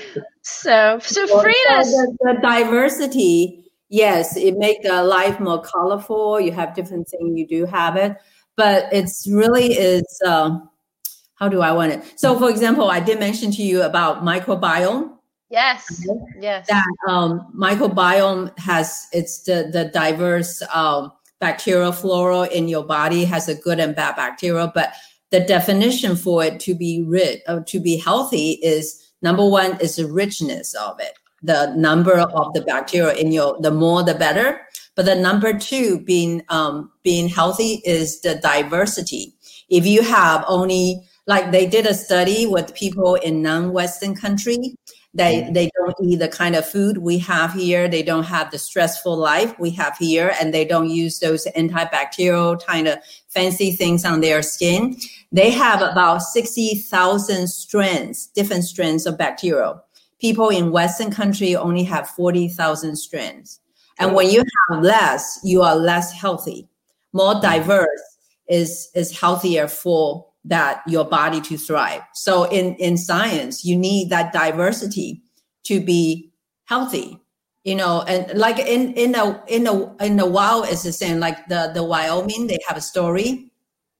So, so Well, Frida, so the, the diversity, yes, it make the life more colorful. You have different things, you do have it, but it's really is, um, how do I want it? So for example, I did mention to you about microbiome. yes, yes. That um, microbiome has, it's the, the diverse um, bacterial flora in your body, has a good and bad bacteria, but the definition for it to be rich, uh, to be healthy is, number one is the richness of it. The number of the bacteria in your, the more the better. But the number two being, um, being healthy is the diversity. If you have only, like they did a study with people in non-Western country, they, they don't eat the kind of food we have here. They don't have the stressful life we have here, and they don't use those antibacterial kind of fancy things on their skin. They have about sixty thousand strands, different strands of bacteria. People in Western country only have forty thousand strands. And when you have less, you are less healthy. More diverse is, is healthier for that your body to thrive. So in, in science, you need that diversity to be healthy, you know, and like in, in a, in a, in the wild, it's the same, like the, the Wyoming, they have a story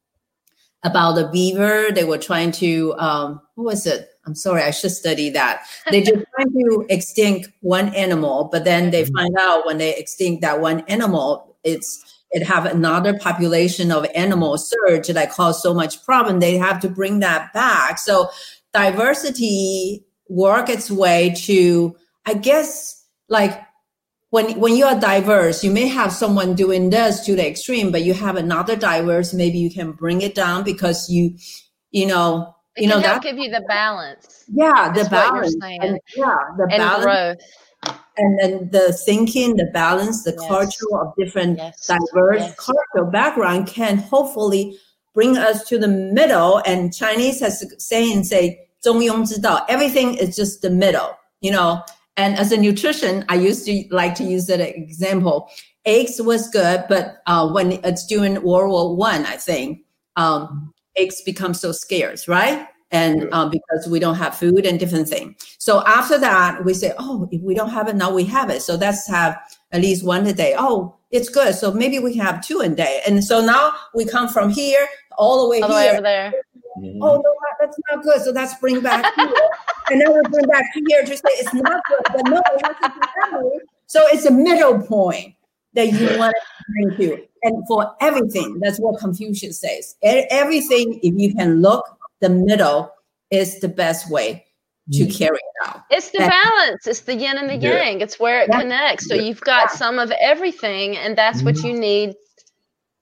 about the beaver. They were trying to, um, what was it? I'm sorry, I should study that. They just trying to extinct one animal, but then they find out when they extinct that one animal, it's, it have another population of animal surge that cause so much problem. They have to bring that back. So diversity work its way to, I guess, like when, when you are diverse, you may have someone doing this to the extreme, but you have another diverse, maybe you can bring it down because you, you know, it you know, can help that give you the balance. Yeah, the That's what you're balance. saying. And, yeah, the And balance. growth. And then the thinking, the balance, the Yes. culture of different Yes. diverse Yes. cultural background can hopefully bring us to the middle. And Chinese has a saying, say, 中庸之道. Everything is just the middle, you know. And as a nutrition, I used to like to use that example. Eggs was good, but uh, when it's during World War One, I, I think, um, eggs become so scarce, right? And um, because we don't have food and different things. So after that, we say, oh, if we don't have it, now we have it. So let's have at least one a day. Oh, it's good. So maybe we can have two a day. And so now we come from here all the way All the here. way over there. Mm-hmm. Oh, no, that's not good. So let's bring back here. And then we bring back here to say it's not good. But no, it has to be that way. So it's a middle point that you want to bring to. And for everything, that's what Confucius says. E- Everything, if you can look, the middle is the best way to Mm. carry it out. It's the And- balance. It's the yin and the Yeah. yang. It's where it Yeah. connects. So Yeah. you've got Yeah. some of everything, and that's what you need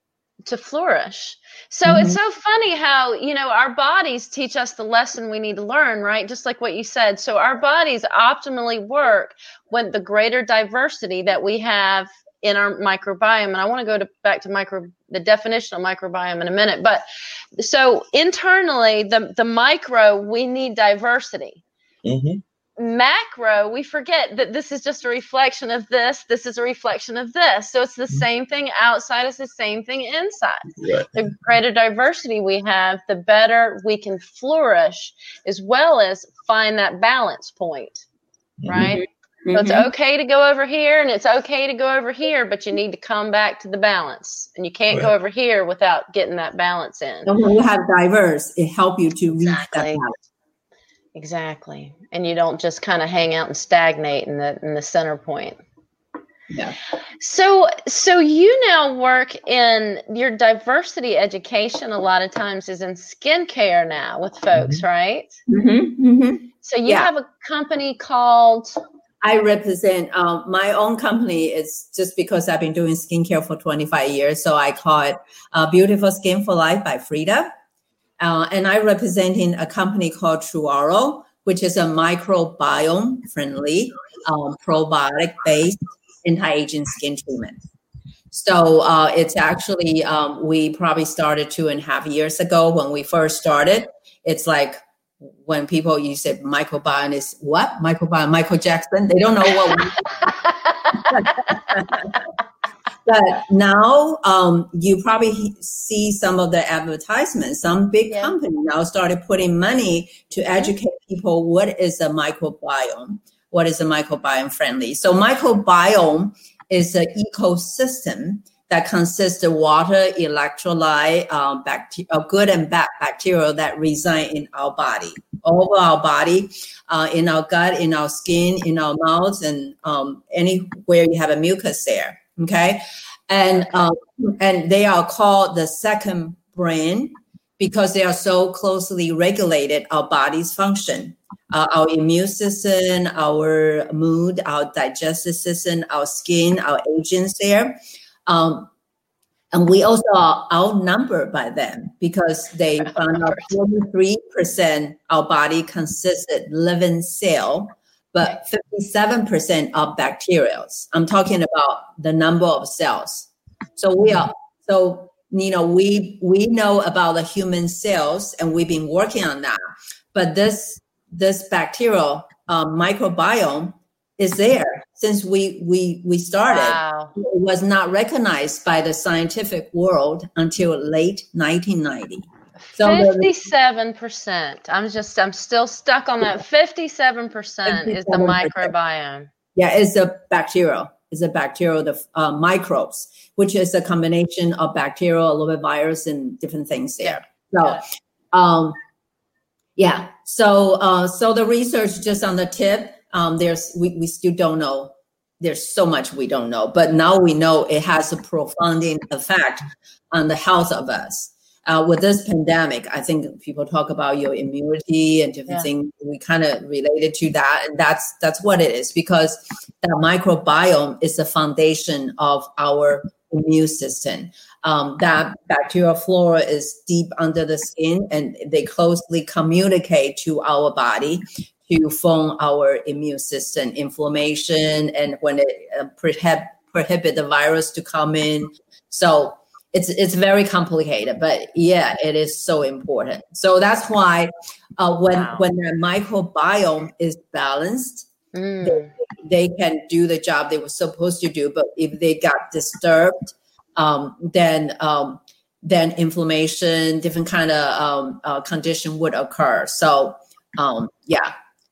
to flourish. So Mhm. it's so funny how, you know, our bodies teach us the lesson we need to learn, right? Just like what you said. So our bodies optimally work when the greater diversity that we have in our microbiome. And I want to go to back to micro the definition of microbiome in a minute. But so internally, the, the micro, we need diversity. Mm-hmm. Macro, we forget that this is just a reflection of this. This is a reflection of this. So it's the same thing outside as the same thing inside. Right. The greater diversity we have, the better we can flourish, as well as find that balance point, right? Mm-hmm. So it's okay to go over here and it's okay to go over here, but you need to come back to the balance. And you can't Right. go over here without getting that balance in. And when you have diverse, it helps you to reach Exactly. that balance. Exactly. And you don't just kind of hang out and stagnate in the in the center point. Yeah. So so you now work in your diversity education a lot of times is in skincare now with folks, Mm-hmm. right? Mm-hmm. Mm-hmm. So you Yeah. have a company called I represent um, my own company. Is just because I've been doing skincare for twenty-five years. So I call it uh, Beautiful Skin for Life by Frida. Uh, and I representing a company called Truaro, which is a microbiome friendly, um, probiotic based anti-aging skin treatment. So uh, it's actually, um, we probably started two and a half years ago when we first started. It's like when people, you said microbiome is what? Microbiome, Michael Jackson. They don't know what we But now um, you probably see some of the advertisements. Some big Yeah. company now started putting money to educate people what is a microbiome, what is a microbiome friendly. So microbiome is an ecosystem that consists of water, electrolyte, uh, bacteria, uh, good and bad bacteria that reside in our body, all over our body, uh, in our gut, in our skin, in our mouths, and um, anywhere you have a mucus there. Okay, and um, and they are called the second brain because they are so closely regulated our body's function, uh, our immune system, our mood, our digestive system, our skin, our agents there. Um, and we also are outnumbered by them because they found out forty-three percent our body consisted living cell, but fifty-seven percent are bacteria. I'm talking about the number of cells. So we are, so, you know, we, we know about the human cells and we've been working on that, but this, this bacterial uh, microbiome is there since we, we, we started. Wow. It was not recognized by the scientific world until late nineteen ninety. So fifty-seven percent. I'm just, I'm still stuck on that. fifty-seven percent is the fifty-seven percent. microbiome. Yeah, it's a bacterial. It's a bacterial, the uh, microbes, which is a combination of bacteria, a little bit virus, and different things there. So, um, yeah. So, uh, so the research just on the tip. Um, there's we, we still don't know. There's so much we don't know, but now we know it has a profound effect on the health of us. Uh, with this pandemic, I think people talk about your immunity and different Yeah. things. We kind of related to that, and that's that's what it is because the microbiome is the foundation of our immune system. Um, that bacterial flora is deep under the skin, and they closely communicate to our body to form our immune system, inflammation, and when it uh, prohib- prohibit the virus to come in. So it's it's very complicated, but yeah, it is so important. So that's why uh, when Wow. when the microbiome is balanced, Mm. they, they can do the job they were supposed to do. But if they got disturbed, um, then um, then inflammation, different kind of um, uh, condition would occur. So um, yeah.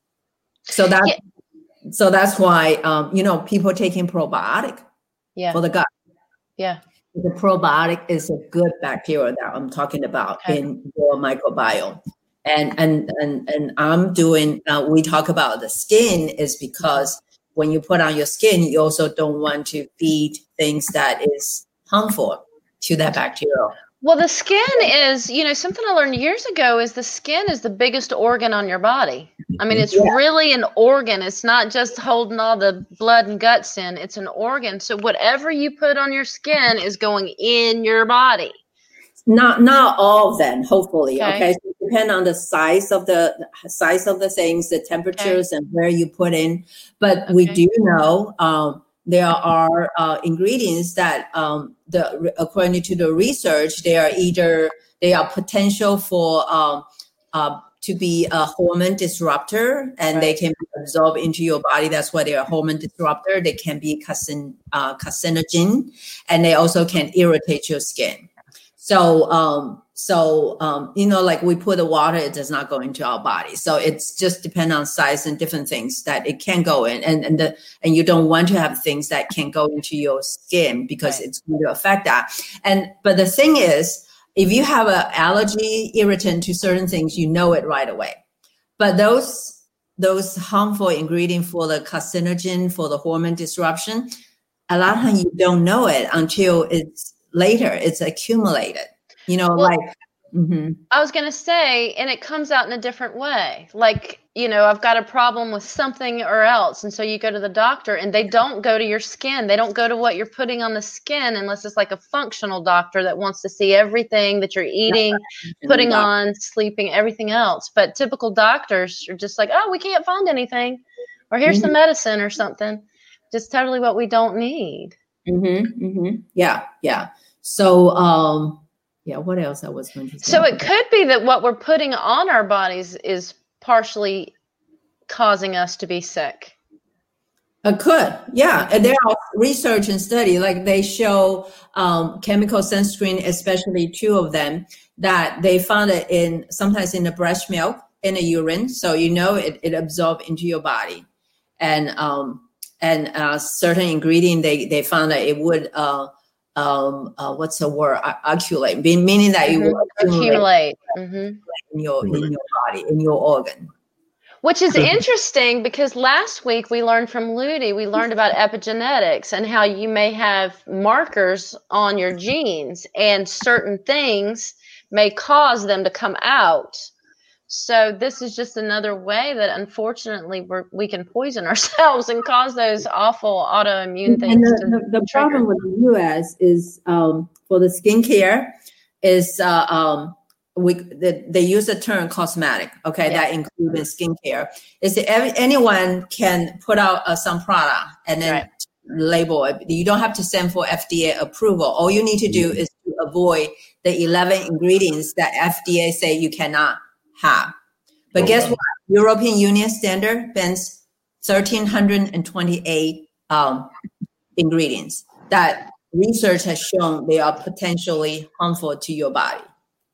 So that, Yeah. so that's why um, you know people taking probiotic Yeah. for the gut. Yeah. The probiotic is a good bacteria that I'm talking about Okay. in your microbiome, and and and and I'm doing. Uh, we talk about the skin is because when you put on your skin, you also don't want to feed things that is harmful to that bacteria. Well, the skin is, you know, something I learned years ago is the skin is the biggest organ on your body. I mean, it's Yeah. really an organ. It's not just holding all the blood and guts in. It's an organ. So whatever you put on your skin is going in your body. Not not all of them, hopefully. Okay. Okay. So it depends on the size of the size of the things, the temperatures, okay. and where you put in. But okay. we do know um, there are uh, ingredients that, um, the according to the research, they are either they are potential for um, uh, to be a hormone disruptor, and right. they can be absorbed into your body. That's why they are hormone disruptor. They can be carcin, uh, carcinogen, and they also can irritate your skin. So, um, so, um, you know, like we put the water, it does not go into our body. So it's just depend on size and different things that it can go in. And, and the, and you don't want to have things that can go into your skin because right. it's going to affect that. And, but the thing is, if you have an allergy irritant to certain things, you know it right away. But those, those harmful ingredients for the carcinogen, for the hormone disruption, a lot of times you don't know it until it's later, it's accumulated, you know, well, like, mm-hmm. I was going to say, and it comes out in a different way. Like, you know, I've got a problem with something or else. And so you go to the doctor and they don't go to your skin. They don't go to what you're putting on the skin unless it's like a functional doctor that wants to see everything that you're eating, putting on, sleeping, everything else. But typical doctors are just like, oh, we can't find anything, or here's mm-hmm. the medicine or something. Just totally what we don't need. Mm-hmm, mm-hmm. Yeah, yeah. So, um, yeah, what else I was going to say? So it could be that what we're putting on our bodies is partially causing us to be sick. It could, yeah. And there are research and study, like they show um, chemical sunscreen, especially two of them, that they found it in sometimes in the breast milk, in the urine. So you know it, it absorbs into your body. And um, and uh, certain ingredient, they, they found that it would uh, Um, uh, what's the word? Accumulate, meaning that mm-hmm. you accumulate, accumulate. Mm-hmm. in your in your body, in your organ. Which is interesting because last week we learned from Ludi, we learned about epigenetics and how you may have markers on your genes, and certain things may cause them to come out. So this is just another way that, unfortunately, we're, we can poison ourselves and cause those awful autoimmune things. And the, the, the problem with the U S is um, for the skincare is uh, um, we the, they use the term cosmetic. Okay, yeah. That includes skincare. Is that every, anyone can put out uh, some product and then right. label it. You don't have to send for F D A approval. All you need to do is to avoid the eleven ingredients that F D A say you cannot have. But okay. guess what? European Union standard bans one thousand three hundred twenty-eight um, ingredients that research has shown they are potentially harmful to your body.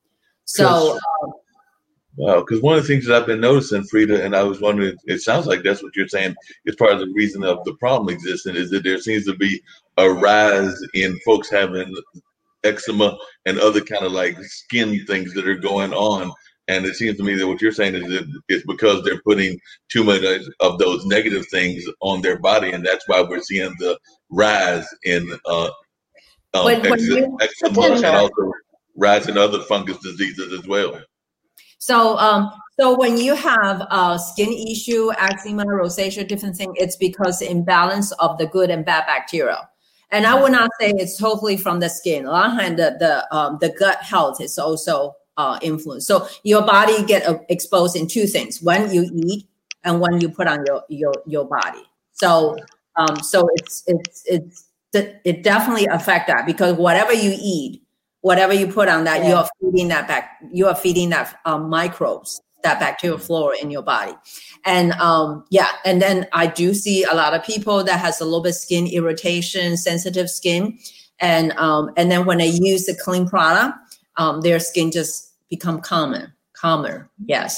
So, um, wow, because one of the things that I've been noticing, Frida, and I was wondering, it sounds like that's what you're saying is part of the reason of the problem existing, is that there seems to be a rise in folks having eczema and other kind of like skin things that are going on. And it seems to me that what you're saying is that it's because they're putting too much of those negative things on their body, and that's why we're seeing the rise in uh, um, when, when eczema, eczema and also rise in other fungus diseases as well. So, um, so when you have uh, skin issue, eczema, rosacea, different things, it's because the imbalance of the good and bad bacteria. And I would not say it's totally from the skin. On the other hand, the the, um, the gut health is also Uh, influence. So your body get uh, exposed in two things: when you eat and when you put on your your your body. So um, so it's it's it's it definitely affect that, because whatever you eat, whatever you put on that, yeah. you are feeding that back. You are feeding that um, microbes, that bacterial flora in your body. And um, yeah, and then I do see a lot of people that has a little bit skin irritation, sensitive skin, and um, and then when they use the clean product, um, their skin just become calmer, calmer. Yes.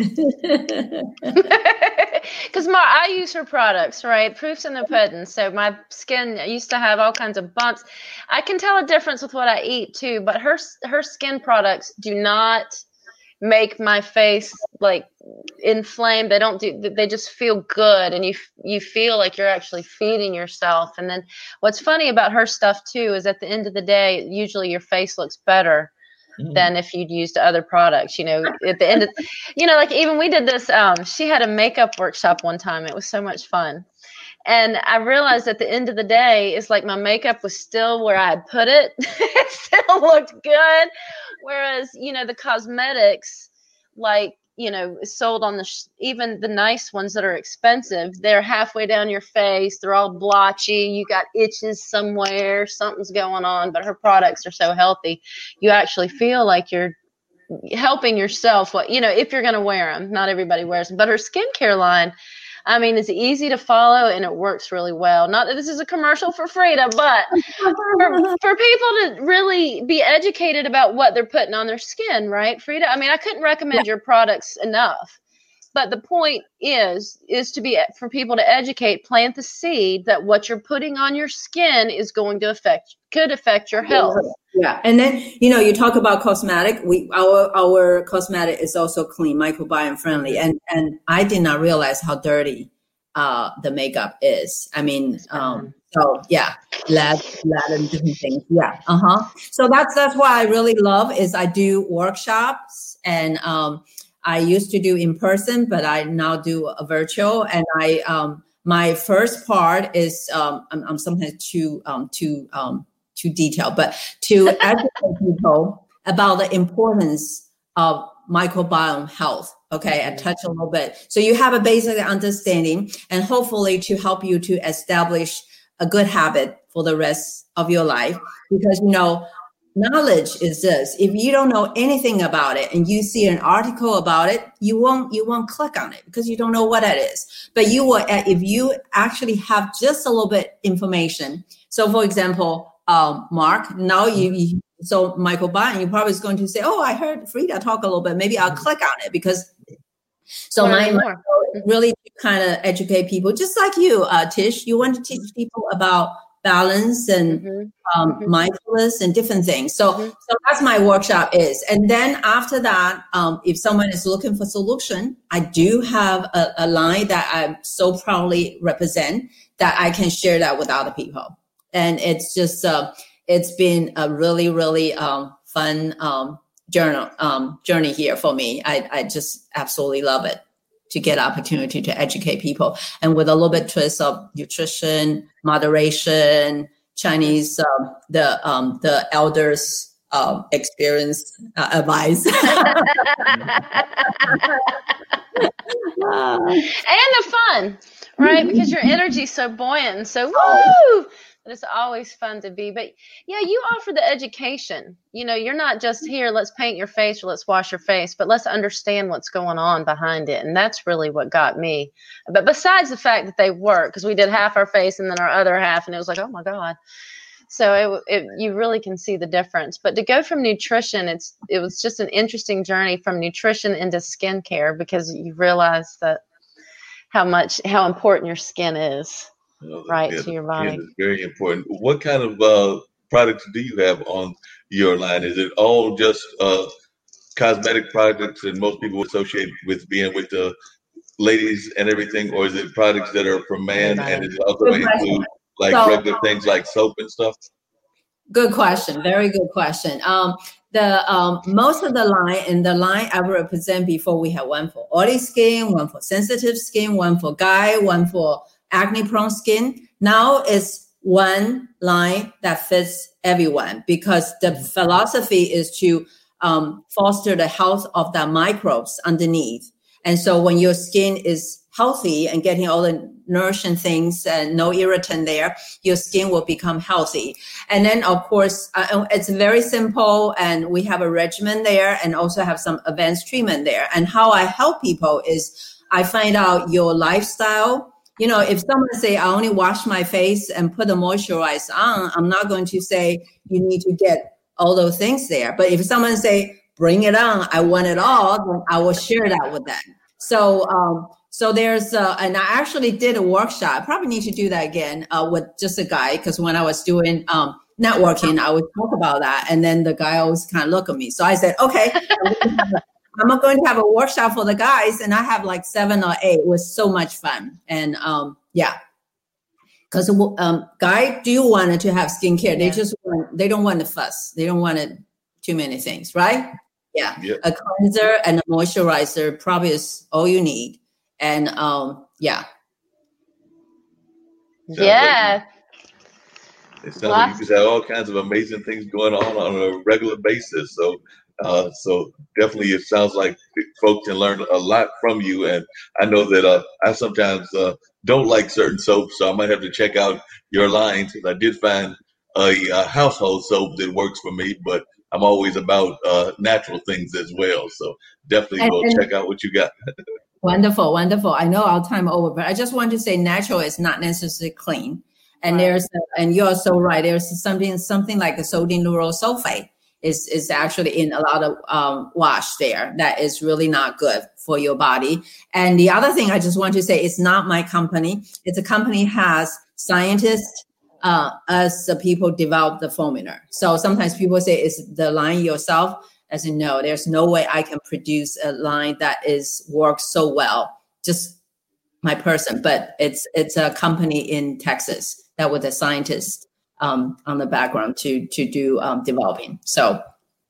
Because my I use her products, right? Proof's in the pudding. So my skin used to have all kinds of bumps. I can tell a difference with what I eat too, but her her skin products do not make my face like inflamed. They don't do. They just feel good, and you you feel like you're actually feeding yourself. And then what's funny about her stuff too is at the end of the day, usually your face looks better than if you'd used other products, you know, at the end of, you know, like even we did this, um, she had a makeup workshop one time. It was so much fun. And I realized at the end of the day, it's like my makeup was still where I had put it. It still looked good. Whereas, you know, the cosmetics, like, you know, sold on the, sh- even the nice ones that are expensive, they're halfway down your face. They're all blotchy. You got itches somewhere. Something's going on. But her products are so healthy. You actually feel like you're helping yourself. What, you know, if you're going to wear them, not everybody wears them, but her skincare line, I mean, it's easy to follow and it works really well. Not that this is a commercial for Frida, but for, for people to really be educated about what they're putting on their skin, right, Frida? I mean, I couldn't recommend yeah. your products enough. But the point is, is to be for people to educate, plant the seed that what you're putting on your skin is going to affect, could affect your health. Yeah. And then, you know, you talk about cosmetic. We, our, our cosmetic is also clean, microbiome friendly. And, and I did not realize how dirty, uh, the makeup is. I mean, um, so yeah, lead, lead and different things. Yeah. Uh-huh. So that's, that's what I really love is I do workshops and, um, I used to do in person, but I now do a virtual. And I, um, my first part is, um, I'm, I'm sometimes too, um, too, um, too detailed, but to educate people about the importance of microbiome health. Okay, I touch a little bit. So you have a basic understanding and hopefully to help you to establish a good habit for the rest of your life. Because, you know, knowledge is this. If you don't know anything about it and you see an article about it, you won't you won't click on it because you don't know what it is. But you will, if you actually have just a little bit information. So for example, um, Mark, now you, you so microbiome, you probably is going to say, oh, I heard Frida talk a little bit. Maybe I'll click on it because so my, my goal is really to kind of educate people, just like you, uh, Tish. You want to teach people about balance and mm-hmm. Um, mm-hmm. mindfulness and different things. So, mm-hmm. so that's my workshop is. And then after that, um, if someone is looking for solution, I do have a, a line that I so proudly represent that I can share that with other people. And it's just, uh, it's been a really, really um, fun um, journey, um, journey here for me. I, I just absolutely love it to get opportunity to educate people. And with a little bit twist of nutrition, moderation, Chinese, um, the um, the elders' um, experience uh, advice. And the fun, right? Because your energy is so buoyant and so woo! But it's always fun to be. But yeah, you offer the education. You know, you're not just here, let's paint your face or let's wash your face, but let's understand what's going on behind it. And that's really what got me. But besides the fact that they work, because we did half our face and then our other half, and it was like, oh my God. So it, it, you really can see the difference. But to go from nutrition, it's it was just an interesting journey from nutrition into skincare because you realize that how much, how important your skin is. Uh, right yeah, to your body. It's very important. What kind of uh, products do you have on your line? Is it all just uh, cosmetic products and most people associate with being with the ladies and everything, or is it products that are for man and it also include like so, regular things like soap and stuff? Good question. Very good question. Um, the um, most of the line in the line I represent before we had one for oily skin, one for sensitive skin, one for guy, one for acne prone skin. Now it's one line that fits everyone because the philosophy is to um, foster the health of the microbes underneath. And so when your skin is healthy and getting all the nourishing things and no irritant there, your skin will become healthy. And then of course, uh, it's very simple and we have a regimen there and also have some advanced treatment there. And how I help people is I find out your lifestyle. You know, if someone say, I only wash my face and put a moisturizer on, I'm not going to say you need to get all those things there. But if someone say, bring it on, I want it all, then I will share that with them. So, um, so there's, uh, and I actually did a workshop. I probably need to do that again uh, with just a guy, because when I was doing um, networking, I would talk about that. And then the guy always kind of look at me. So I said, okay, I'm going to have a workshop for the guys, and I have like seven or eight. It was so much fun. And um, yeah, because um, guy do want to have skincare. Yeah. They just want, they don't want to fuss. They don't want to, too many things, right? Yeah, yep. A cleanser and a moisturizer probably is all you need. And um, yeah. Yeah. Like it sounds like you just have all kinds of amazing things going on on a regular basis. So, uh, so definitely, it sounds like folks can learn a lot from you. And I know that uh, I sometimes uh, don't like certain soaps, so I might have to check out your lines. I did find a, a household soap that works for me, but I'm always about uh, natural things as well. So definitely, And, we'll and check out what you got. wonderful, wonderful. I know our time over, but I just want to say natural is not necessarily clean. And right. there's, and you're so right. There's something, something like the sodium lauryl sulfate is, is actually in a lot of um, wash there. That is really not good for your body. And the other thing I just want to say, it's not my company. It's a company has scientists, uh, as the people develop the formula. So sometimes people say it's the line yourself. As you know, there's no way I can produce a line that is works so well. Just my person, but it's it's a company in Texas that with a scientist um, on the background to to do um, developing. So,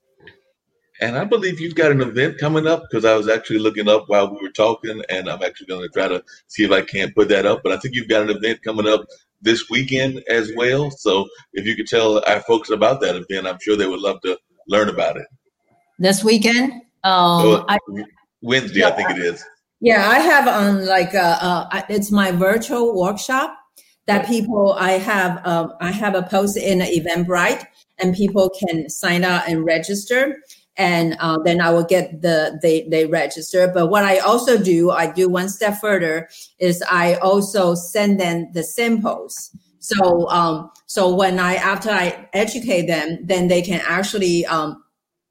and I believe you've got an event coming up because I was actually looking up while we were talking, and I'm actually going to try to see if I can't put that up. But I think you've got an event coming up this weekend as well. So if you could tell our folks about that event, I'm sure they would love to learn about it. This weekend, um, so I, Wednesday, yeah, I think it is. Yeah, I have on like uh, uh, it's my virtual workshop that people I have um, I have a post in Eventbrite and people can sign up and register, and uh, then I will get the they they register. But what I also do, I do one step further, is I also send them the samples. So um, so when I after I educate them, then they can actually um,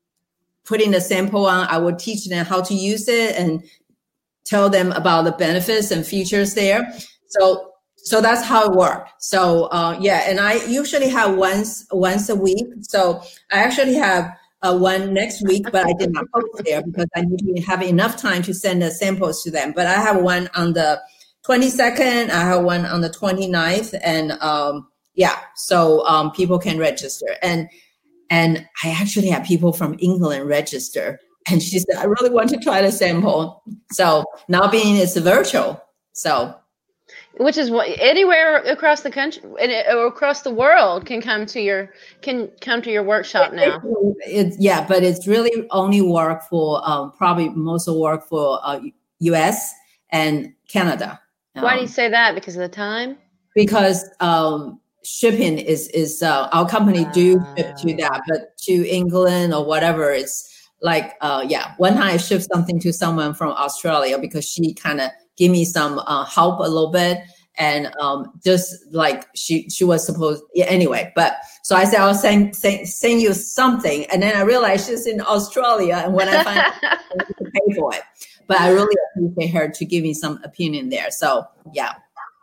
put in the sample on. I will teach them how to use it and tell them about the benefits and features there. So, so that's how it works. So, uh, yeah, and I usually have once, once a week. So I actually have uh, one next week, but I did not post there because I need to have enough time to send the samples to them. But I have one on the twenty-second. I have one on the twenty-ninth. And, um, yeah, so, um, people can register. And, and I actually have people from England register. And she said, I really want to try the sample. So now being it's virtual. So, which is what anywhere across the country or across the world can come to your can come to your workshop now. It, it, yeah, but it's really only work for um, probably most of work for uh, U S and Canada. Um, Why do you say that? Because of the time? Because um, shipping is is uh, our company do ship to that, but to England or whatever it's. Like, uh, yeah, one time I shipped something to someone from Australia because she kind of gave me some uh, help a little bit. And um, just like she she was supposed, yeah, anyway. But so I said, I'll send, send, send you something. And then I realized she's in Australia. And when I find out, I need to pay for it. But I really appreciate her to give me some opinion there. So, yeah.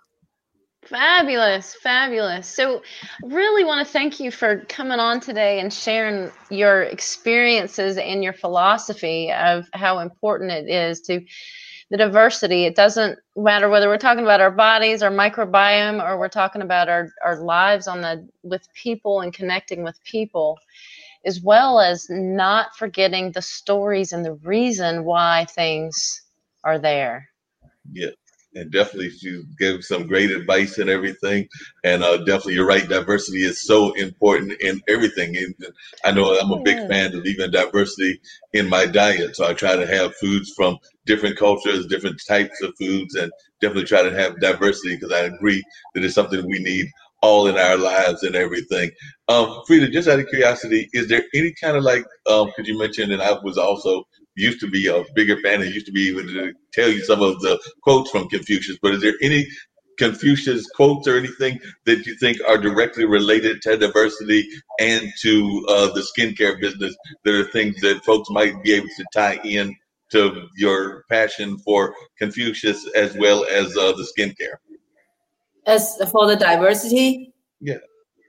Fabulous, fabulous. So really want to thank you for coming on today and sharing your experiences and your philosophy of how important it is to the diversity. It doesn't matter whether we're talking about our bodies, our microbiome, or we're talking about our, our lives on the with people and connecting with people, as well as not forgetting the stories and the reason why things are there. Yeah. And definitely she gave some great advice and everything. And uh, definitely you're right. Diversity is so important in everything. And I know I'm a big fan of even diversity in my diet. So I try to have foods from different cultures, different types of foods, and definitely try to have diversity because I agree that it's something we need all in our lives and everything. Um, Frida, just out of curiosity, is there any kind of like, um, because you mentioned, and I was also used to be a bigger fan and used to be able to tell you some of the quotes from Confucius, but is there any Confucius quotes or anything that you think are directly related to diversity and to uh, the skincare business that are things that folks might be able to tie in to your passion for Confucius as well as uh, the skincare? As for the diversity? Yeah.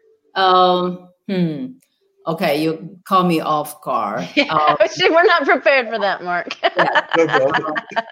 Um, hmm. Okay, you call me off guard. Yeah, um, we're not prepared for that, Mark. Yeah. No problem.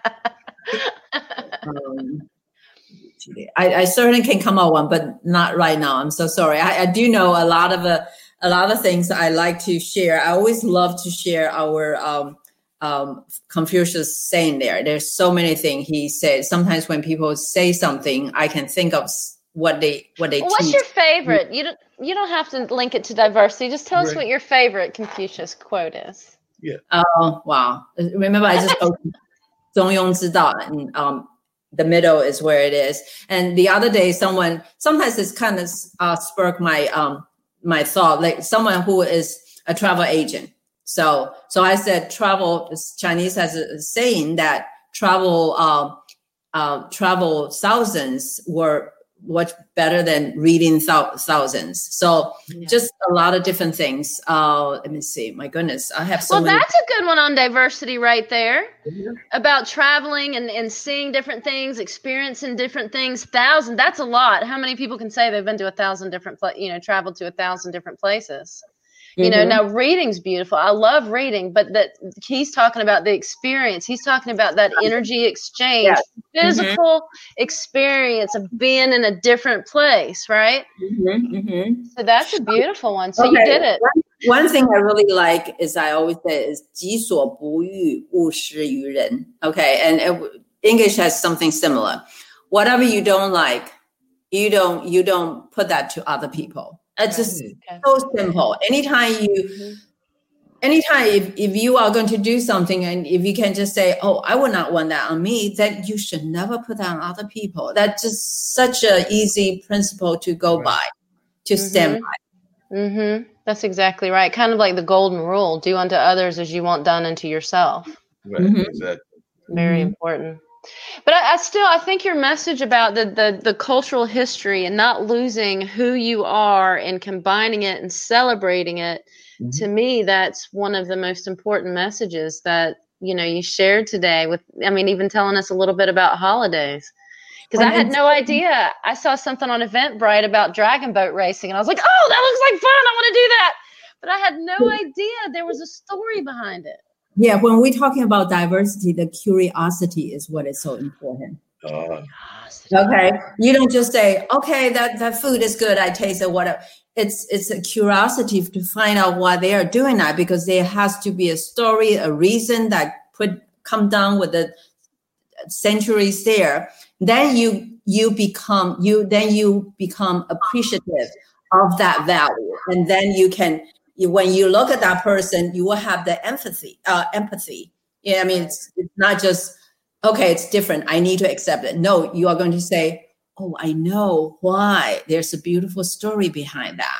um, I, I certainly can come up one, but not right now. I'm so sorry. I, I do know a lot of uh, a lot of things I like to share. I always love to share our um, um, Confucius saying there. There's so many things he said. Sometimes when people say something, I can think of what they what they Well, what's teach. your favorite? You don't you don't have to link it to diversity. Just tell us Right. what your favorite Confucius quote is. Yeah. Oh wow! Remember, I just spoke 中庸之道, and um, the middle is where it is. And the other day, someone sometimes it's kind of uh, spark my um my thought, like someone who is a travel agent. So so I said travel. Chinese has a saying that travel um uh, travel thousands were much better than reading thou- thousands. So Yeah. just a lot of different things. Uh, let me see. My goodness, I have so Well, many. that's a good one on diversity right there. Yeah. About traveling and, and seeing different things, experiencing different things. Thousand, that's a lot. How many people can say they've been to a thousand different, pla- you know, traveled to a thousand different places? You know, Mhm. now reading's beautiful. I love reading, but that he's talking about the experience. He's talking about that energy exchange, Yeah. physical experience of being in a different place, right? Mhm, mhm. So that's a beautiful one. So Okay. you did it. One, one thing I really like is I always say is 己所不欲，勿施于人. Okay, and it, English has something similar. Whatever you don't like, you don't you don't put that to other people. It's just Okay. so simple. Anytime you, Mhm. anytime if, if you are going to do something and if you can just say, oh, I would not want that on me, then you should never put that on other people. That's just such an easy principle to go Right. by, to stand Mhm. by. Mm-hmm. That's exactly right. Kind of like the golden rule: do unto others as you want done unto yourself. Right. Mhm. Exactly. Very Mhm. important. But I, I still, I think your message about the, the the cultural history and not losing who you are and combining it and celebrating it, Mhm. to me, that's one of the most important messages that, you know, you shared today with, I mean, even telling us a little bit about holidays. Because I And had then- no idea. I saw something on Eventbrite about dragon boat racing, and I was like, oh, that looks like fun. I want to do that. But I had no idea there was a story behind it. Yeah, when we're talking about diversity, the curiosity is what is so important. Uh, Okay, you don't just say, "Okay, that, that food is good. I taste it." Whatever. It's it's a curiosity to find out why they are doing that, because there has to be a story, a reason that put come down with the centuries there. Then you you become you then you become appreciative of that value, and then you can. You, when you look at that person, you will have the empathy. Uh, empathy. Yeah, I mean, it's, it's not just okay. It's different. I need to accept it. No, you are going to say, "Oh, I know why." There's a beautiful story behind that.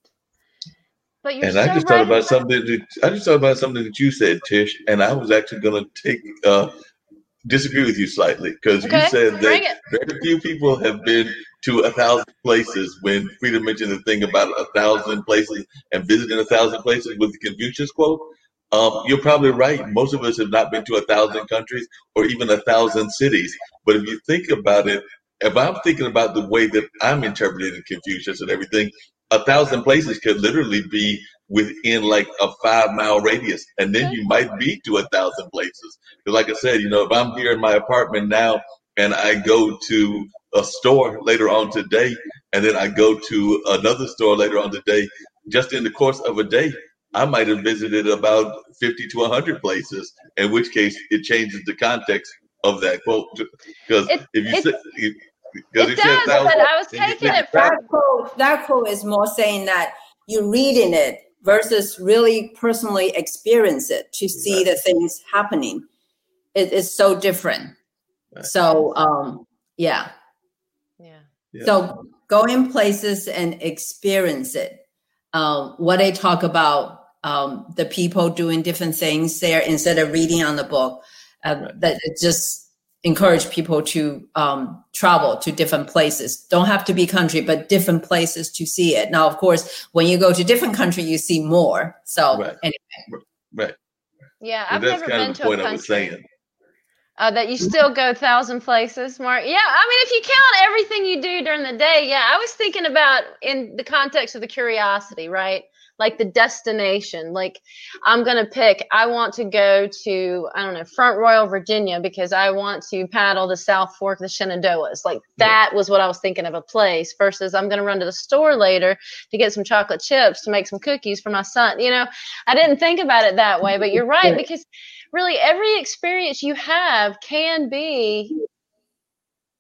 But you're and so I just right. thought about something. That, I just thought about something that you said, Tish, and I was actually going to take uh, disagree with you slightly, because Okay, you said bring that it. very few people have been to a thousand places. When Frida mentioned the thing about a thousand places and visiting a thousand places with the Confucius quote, um, you're probably right. Most of us have not been to a thousand countries or even a thousand cities. But if you think about it, if I'm thinking about the way that I'm interpreting Confucius and everything, a thousand places could literally be within like a five mile radius, and then you might be to a thousand places. Because like I said, you know, if I'm here in my apartment now and I go to a store later on today, and then I go to another store later on today, just in the course of a day, I might have visited about fifty to one hundred places, in which case it changes the context of that quote. Because It, if you it, say, because it he said does, thousand, but I was and you taking said it from. That quote, that quote is more saying that you're reading it versus really personally experience it to see Right. the things happening. It is so different. Right. So, um, yeah. Yeah. Yeah. So going places and experience it. Um, what they talk about, um, the people doing different things there instead of reading on the book, uh, Right. that it just encourage people to um, travel to different places. Don't have to be country, but different places to see it. Now, of course, when you go to different country, you see more. So Right. anyway. Right. Yeah, And I've that's never kind been of the to a point I was country. saying. Uh, that you still go a thousand places, Mark. Yeah, I mean, if you count everything you do during the day, yeah, I was thinking about in the context of the curiosity, right? Like the destination. Like I'm going to pick, I want to go to, I don't know, Front Royal, Virginia, because I want to paddle the South Fork of the Shenandoahs. Like that was what I was thinking of a place versus I'm going to run to the store later to get some chocolate chips to make some cookies for my son. You know, I didn't think about it that way, but you're right, because really every experience you have can be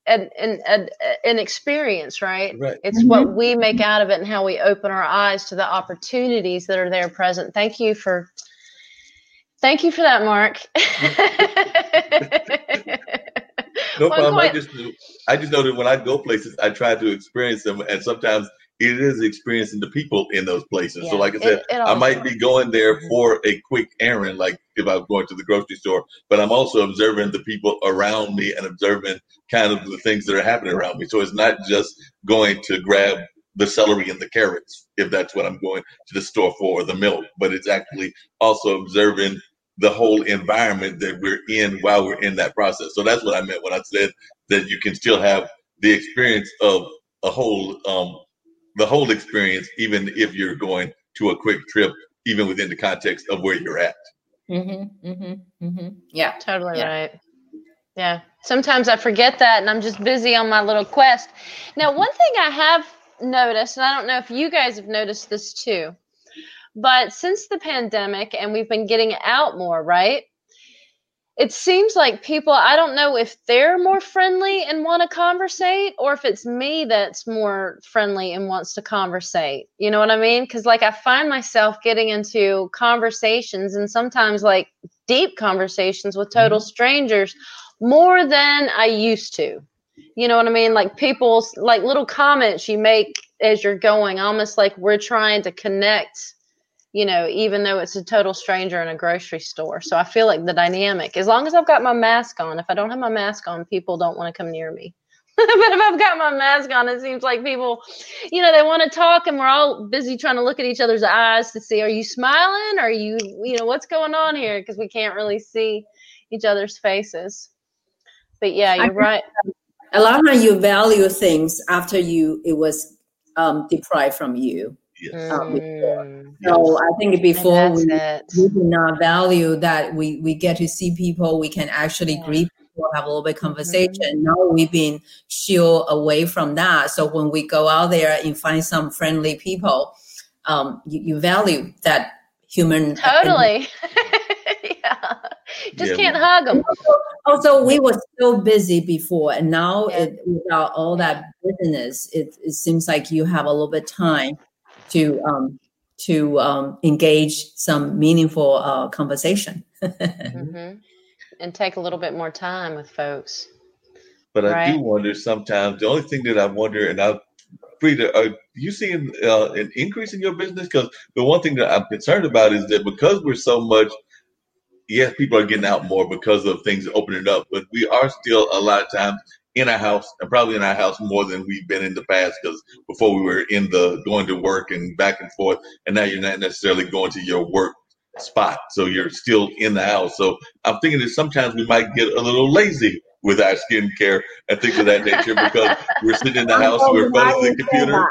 an, an, an, an experience, right? Right. It's Mm-hmm. what we make out of it and how we open our eyes to the opportunities that are there present. Thank you for, thank you for that, Mark. No Well, problem. I quite- just I just know that when I go places, I try to experience them, and sometimes it is experiencing the people in those places. So, Yeah, like I said, it- it I always might be going there Mhm. for a quick errand, like if I was going to the grocery store, but I'm also observing the people around me and observing kind of the things that are happening around me. So it's not just going to grab the celery and the carrots, if that's what I'm going to the store for, or the milk, but it's actually also observing the whole environment that we're in while we're in that process. So that's what I meant when I said that you can still have the experience of a whole, um, the whole experience, even if you're going to a quick trip, even within the context of where you're at. Mm-hmm, mm-hmm, mm-hmm. Yeah. Totally Yeah. right. Yeah. Sometimes I forget that and I'm just busy on my little quest. Now, one thing I have noticed, and I don't know if you guys have noticed this too, but since the pandemic and we've been getting out more, right? It seems like people, I don't know if they're more friendly and want to conversate or if it's me that's more friendly and wants to conversate. You know what I mean? Because like I find myself getting into conversations and sometimes like deep conversations with total Mhm. strangers more than I used to. You know what I mean? Like people's like little comments you make as you're going, almost like we're trying to connect, you know, even though it's a total stranger in a grocery store. So I feel like the dynamic, as long as I've got my mask on, if I don't have my mask on, people don't want to come near me. But if I've got my mask on, it seems like people, you know, they want to talk and we're all busy trying to look at each other's eyes to see, are you smiling? Are you, you know, what's going on here? Because we can't really see each other's faces. But yeah, you're right. A lot of times you value things after you it was um, deprived from you. Yes. uh, before. Mm, So I think before and we, that's we it. do not value that we, we get to see people, we can actually Yeah. greet people, have a little bit of conversation. Mhm. Now we've been shielded away from that. So when we go out there and find some friendly people, um, you, you value that human. Totally. Yeah. Just Yeah, can't we- hug them. Also, we were so busy before, and now Yeah. it, without all that business, it, it seems like you have a little bit time to um, to um, engage some meaningful uh, conversation. Hmm. And take a little bit more time with folks. But I do Right. wonder sometimes. The only thing that I wonder, and I'm Frida, are you seeing uh, an increase in your business? Because the one thing that I'm concerned about is that because we're so much, yes, people are getting out more because of things opening up, but we are still a lot of times in our house, and probably in our house more than we've been in the past. Because before we were in the going to work and back and forth, and now you're not necessarily going to your work spot, so you're still in the house. So I'm thinking that sometimes we might get a little lazy with our skincare and things of that nature because we're sitting in the house, we're phoning the computer.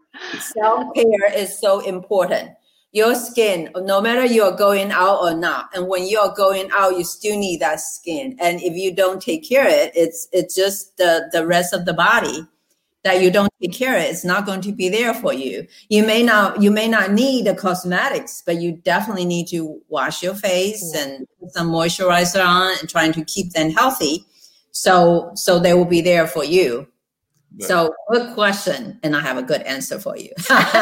Self-care is so important. Your skin, no matter you're going out or not, and when you're going out, you still need that skin. And if you don't take care of it, it's it's just the, the rest of the body that you don't take care of. It's not going to be there for you. You may not you may not need the cosmetics, but you definitely need to wash your face Yeah. and put some moisturizer on and trying to keep them healthy. So so they will be there for you. Right. So good question, and I have a good answer for you.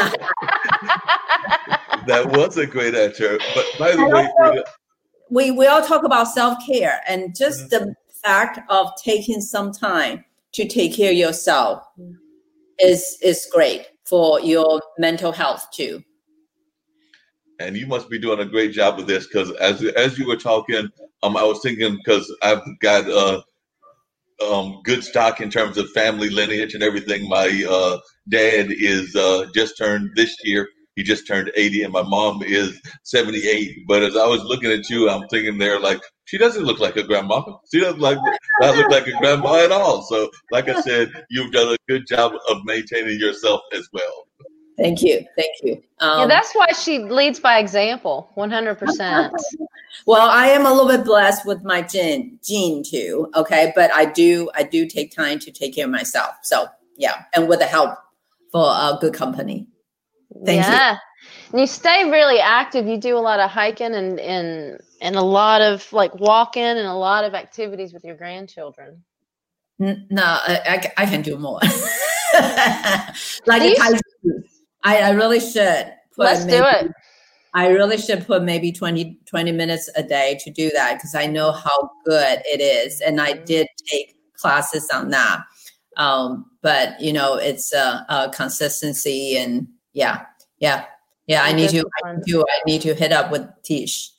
That was a great answer. But by the And way, also, Frida, we we all talk about self-care, and just the fact of taking some time to take care of yourself is is great for your mental health too. and you must be doing a great job with this because as as you were talking, um, I was thinking because I've got uh, um, good stock in terms of family lineage and everything. My uh, dad is uh, just turned this year. He just turned eighty, and my mom is seventy-eight. But as I was looking at you, I'm thinking there like she doesn't look like a grandma. She doesn't like not look like a grandma at all. So, like I said, you've done a good job of maintaining yourself as well. Thank you, thank you. Yeah, Um, that's why she leads by example, one hundred percent. well, I am a little bit blessed with my gene gene too. Okay, but I do I do take time to take care of myself. So yeah, and with the help for a good company. Thank you. Yeah. And you stay really active. You do a lot of hiking and, and, and a lot of like walking and a lot of activities with your grandchildren. N- No, I, I, I can do more. Like Do a you- Tai Chi. I, I really should. Put Let's do maybe- it. I really should put maybe twenty, twenty minutes a day to do that because I know how good it is. And I did take classes on that. Um, but, you know, it's a, a consistency and yeah, yeah, yeah. I need to, I need to, I need to hit up with Tish.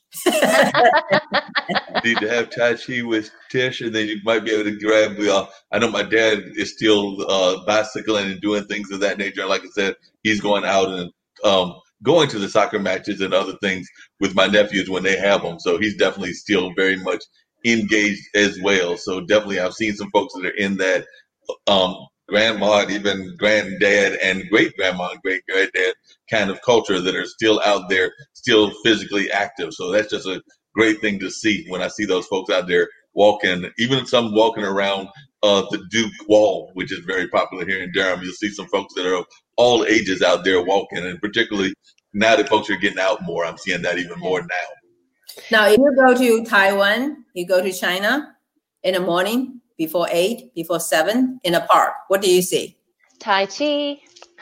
Need to have Tai Chi with Tish, and then you might be able to grab. Uh, I know my dad is still uh, bicycling and doing things of that nature. And like I said, he's going out and um, going to the soccer matches and other things with my nephews when they have them. So he's definitely still very much engaged as well. So definitely, I've seen some folks that are in that. Um, grandma and even granddad and great grandma and great granddad kind of culture that are still out there, still physically active. So that's just a great thing to see when I see those folks out there walking, even some walking around uh, the Duke Wall, which is very popular here in Durham. You'll see some folks that are of all ages out there walking, and particularly now that folks are getting out more, I'm seeing that even more now. Now, if you go to Taiwan, you go to China in the morning, before eight, before seven, in a park, what do you see? Tai Chi.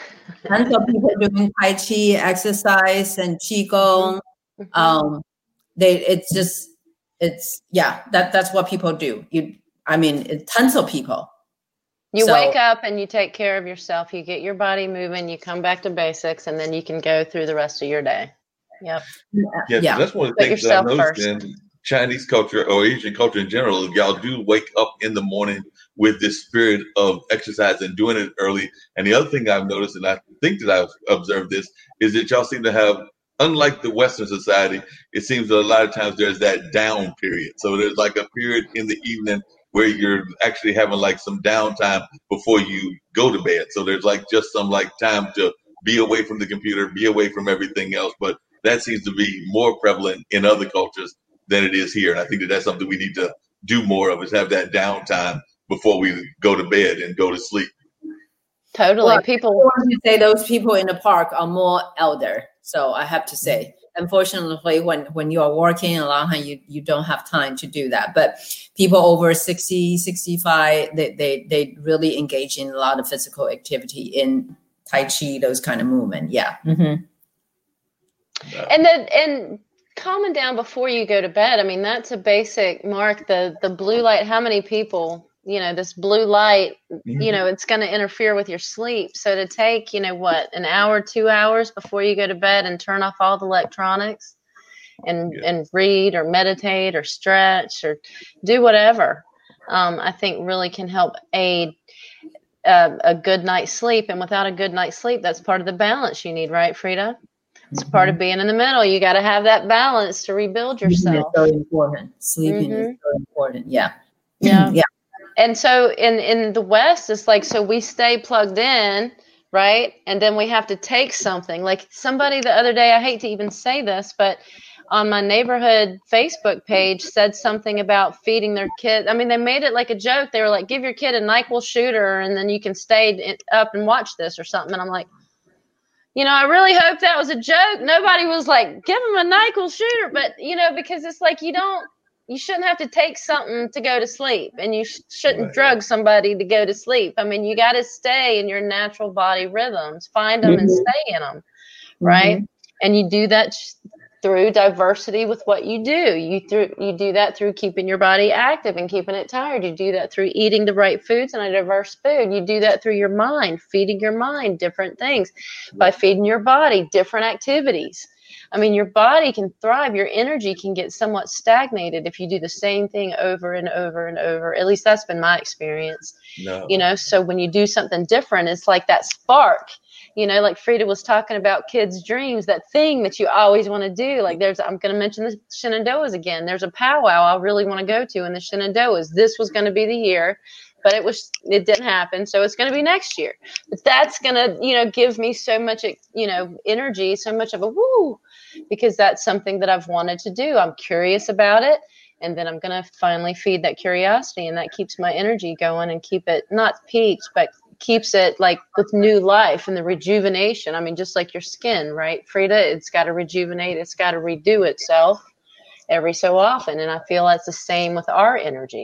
Tons of people doing Tai Chi exercise and Qigong. Mm-hmm. Um, they, it's just, it's, yeah, that, that's what people do. You, I mean, it, tons of people. You So- wake up and you take care of yourself. You get your body moving. You come back to basics, and then you can go through the rest of your day. Yep. Yeah, Yeah. that's one of the Put things that I yourself noticed first. in Chinese culture or Asian culture in general. Y'all do wake up in the morning with this spirit of exercise and doing it early. And the other thing I've noticed, and I think that I've observed this, is that y'all seem to have, unlike the Western society, it seems that a lot of times there's that down period. So there's like a period in the evening where you're actually having like some downtime before you go to bed. So there's like just some like time to be away from the computer, be away from everything else. But that seems to be more prevalent in other cultures than it is here. And I think that that's something we need to do more of, is have that downtime before we go to bed and go to sleep. Totally. Well, People. I want to say those people in the park are more elder. So I have to say, unfortunately, when, when you are working, a lot of time you, you don't have time to do that. But people over sixty, sixty-five, they, they, they really engage in a lot of physical activity in Tai Chi, those kind of movement. Yeah. Mm-hmm. And then, and calming down before you go to bed. I mean, that's a basic, Mark, the, the blue light. How many people, you know, this blue light, Mm-hmm. you know, it's going to interfere with your sleep. So to take, you know, what, an hour, two hours before you go to bed and turn off all the electronics and, Yeah. and read or meditate or stretch or do whatever, um, I think really can help aid uh, a good night's sleep. And without a good night's sleep, that's part of the balance you need, right, Frida? It's Mm-hmm. part of being in the middle. You got to have that balance to rebuild yourself. Sleeping is so important. Sleeping Mhm. is so important. Yeah. Yeah. Yeah. And so in, in the West, it's like, so we stay plugged in, right? And then we have to take something. Like somebody the other day, I hate to even say this, but on my neighborhood Facebook page said something about feeding their kid. I mean, they made it like a joke. They were like, give your kid a NyQuil shooter and then you can stay up and watch this or something. And I'm like, you know, I really hope that was a joke. Nobody was like, give him a NyQuil shooter. But, you know, because it's like, you don't, you shouldn't have to take something to go to sleep, and you sh- shouldn't Right. drug somebody to go to sleep. I mean, you got to stay in your natural body rhythms, find them and Mhm. stay in them. Right. And you do that sh- through diversity with what you do. You through you do that through keeping your body active and keeping it tired. You do that through eating the right foods and a diverse food. You do that through your mind, feeding your mind different things, by feeding your body different activities. I mean, your body can thrive. Your energy can get somewhat stagnated if you do the same thing over and over and over. At least that's been my experience. No. You know, so when you do something different, it's like that spark. You know, like Frida was talking about kids' dreams, that thing that you always want to do. Like there's, I'm going to mention the Shenandoahs again. There's a powwow I really want to go to in the Shenandoahs. This was going to be the year, but it was, it didn't happen. So it's going to be next year. But that's going to, you know, give me so much, you know, energy, so much of a woo, because that's something that I've wanted to do. I'm curious about it. And then I'm going to finally feed that curiosity, and that keeps my energy going and keep it not peaked, but keeps it like with new life and the rejuvenation. I mean, just like your skin, right, Frida? It's got to rejuvenate. It's got to redo itself every so often. And I feel that's the same with our energy.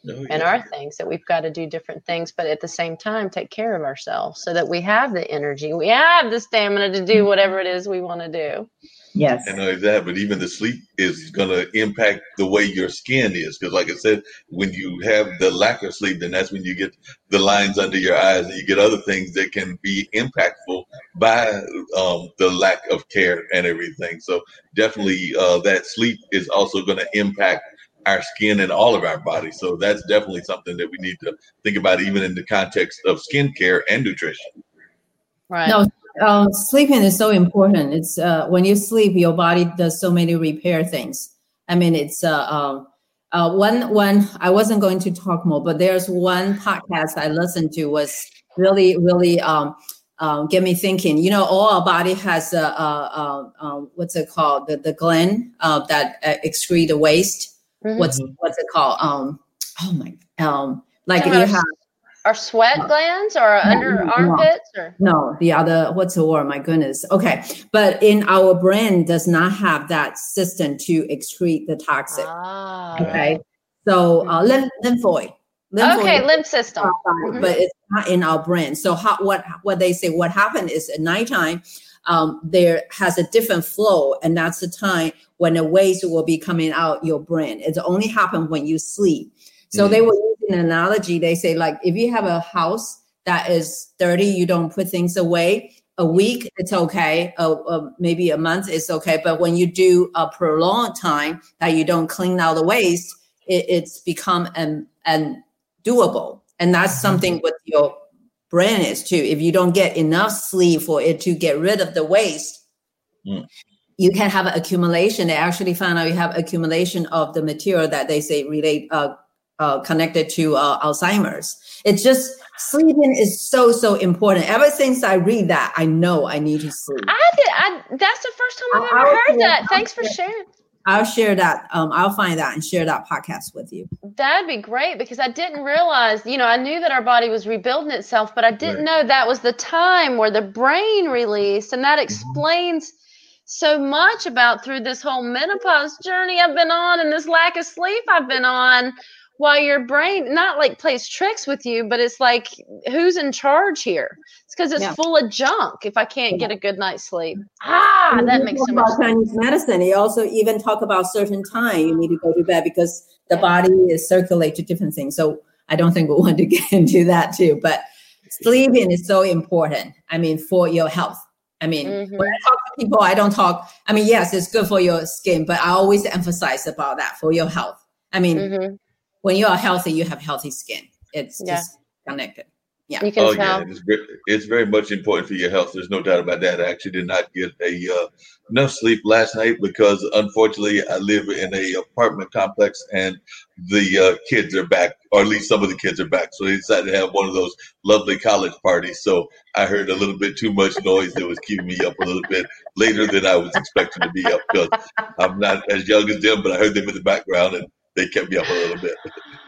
Oh, and yeah. our things, that we've got to do different things, but at the same time, take care of ourselves so that we have the energy, we have the stamina to do whatever it is we want to do. Yes. I know that, but even the sleep is going to impact the way your skin is. Because like I said, when you have the lack of sleep, then that's when you get the lines under your eyes and you get other things that can be impactful by um, the lack of care and everything. So definitely uh, that sleep is also going to impact our skin and all of our bodies. So that's definitely something that we need to think about, even in the context of skincare and nutrition. Right. No, uh, sleeping is so important. It's uh, when you sleep, your body does so many repair things. I mean, it's uh, um, uh, one one. I wasn't going to talk more, but there's one podcast I listened to was really, really um, um, get me thinking. You know, all our body has a, a, a, a what's it called? The the gland uh, that uh, excrete the waste. Mm-hmm. What's what's it called? Um, oh my, um, like Talking if you about have. Our sweat glands or No, under no, no. armpits or No, the other, what's the word? My goodness. Okay. But in our brain does not have that system to excrete the toxic. ah, Okay. So uh, lymph, lymphoid. lymphoid. Okay, lymph system. Mm-hmm. But it's not in our brain. So how, what, what they say, what happened is at nighttime, um, there has a different flow. And that's the time when the waste will be coming out your brain. It only happens when you sleep. So mm-hmm. they were using an analogy. They say, like, if you have a house that is dirty, you don't put things away. A week, it's okay. Uh, uh, maybe a month, it's okay. But when you do a prolonged time that you don't clean out the waste, it, it's become an, an doable. And that's something with your brain is too. If you don't get enough sleep for it to get rid of the waste, mm. you can have an accumulation. They actually found out you have accumulation of the material that they say relate uh, uh, connected to uh, Alzheimer's. It's just sleeping is so, so important. Ever since I read that, I know I need to sleep. I did. I, that's the first time I've ever I'll heard share, that. I'll Thanks for share, sharing. I'll share that. Um, I'll find that and share that podcast with you. That'd be great because I didn't realize, you know, I knew that our body was rebuilding itself, but I didn't right. know that was the time where the brain released. And that explains mm-hmm. so much about through this whole menopause journey I've been on and this lack of sleep I've been on. While your brain not like plays tricks with you, but it's like, who's in charge here? It's because it's yeah. full of junk if I can't yeah. get a good night's sleep. Ah, and that makes so much sense. Chinese medicine, he also even talk about certain time you need to go to bed because the yeah. body is circulate to different things. So I don't think we want to get into that too, but sleeping is so important. I mean, for your health. I mean, mm-hmm. when I talk to people, I don't talk, I mean, yes, it's good for your skin, but I always emphasize about that for your health. I mean, mm-hmm. when you are healthy, you have healthy skin. It's yeah. just connected. Yeah. You can oh, tell. yeah. It's very, it's very much important for your health. There's no doubt about that. I actually did not get a uh, enough sleep last night because, unfortunately, I live in a apartment complex and the uh, kids are back, or at least some of the kids are back. So they decided to have one of those lovely college parties. So I heard a little bit too much noise that was keeping me up a little bit later than I was expecting to be up because I'm not as young as them, but I heard them in the background and they kept me up a little bit.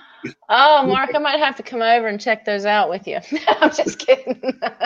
Oh, Mark, I might have to come over and check those out with you. I'm just kidding.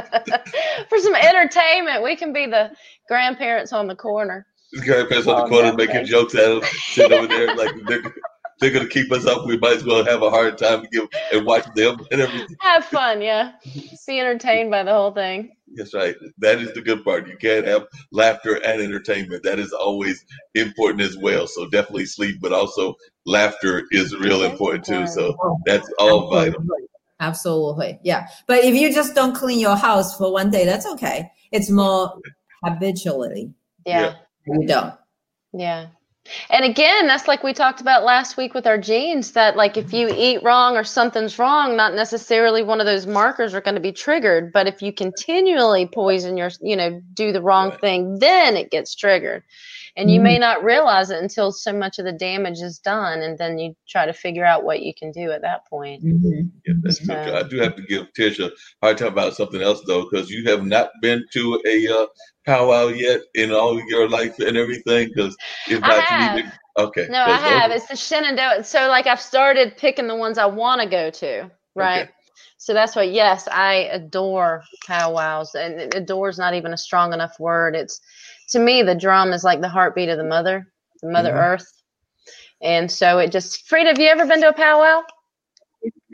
For some entertainment, we can be the grandparents on the corner. The grandparents on the corner making jokes at them, sitting over there like they're, they're going to keep us up. We might as well have a hard time and, give, and watch them and everything. Have fun, yeah. Be entertained by the whole thing. That's right. That is the good part. You can't have laughter and entertainment. That is always important as well. So definitely sleep, but also laughter is real important too. So that's all vital. Absolutely. Yeah. But if you just don't clean your house for one day, that's okay. It's more habitually. Yeah. You don't. Yeah. And again, that's like we talked about last week with our genes, that like if you eat wrong or something's wrong, not necessarily one of those markers are going to be triggered. But if you continually poison your, you know, do the wrong right. thing, then it gets triggered. And you mm-hmm. may not realize it until so much of the damage is done. And then you try to figure out what you can do at that point. Mm-hmm. Yeah, that's so. Good. I do have to give Tish a hard time about something else, though, because you have not been to a uh, powwow yet in all your life and everything. Because if not, I you need to. Okay. No, I have. It's the Shenandoah. So, like, I've started picking the ones I want to go to, right? Okay. So that's why, yes, I adore powwows. And adore is not even a strong enough word. It's, to me, the drum is like the heartbeat of the mother, the Mother mm-hmm. Earth. And so it just, Frida, have you ever been to a powwow?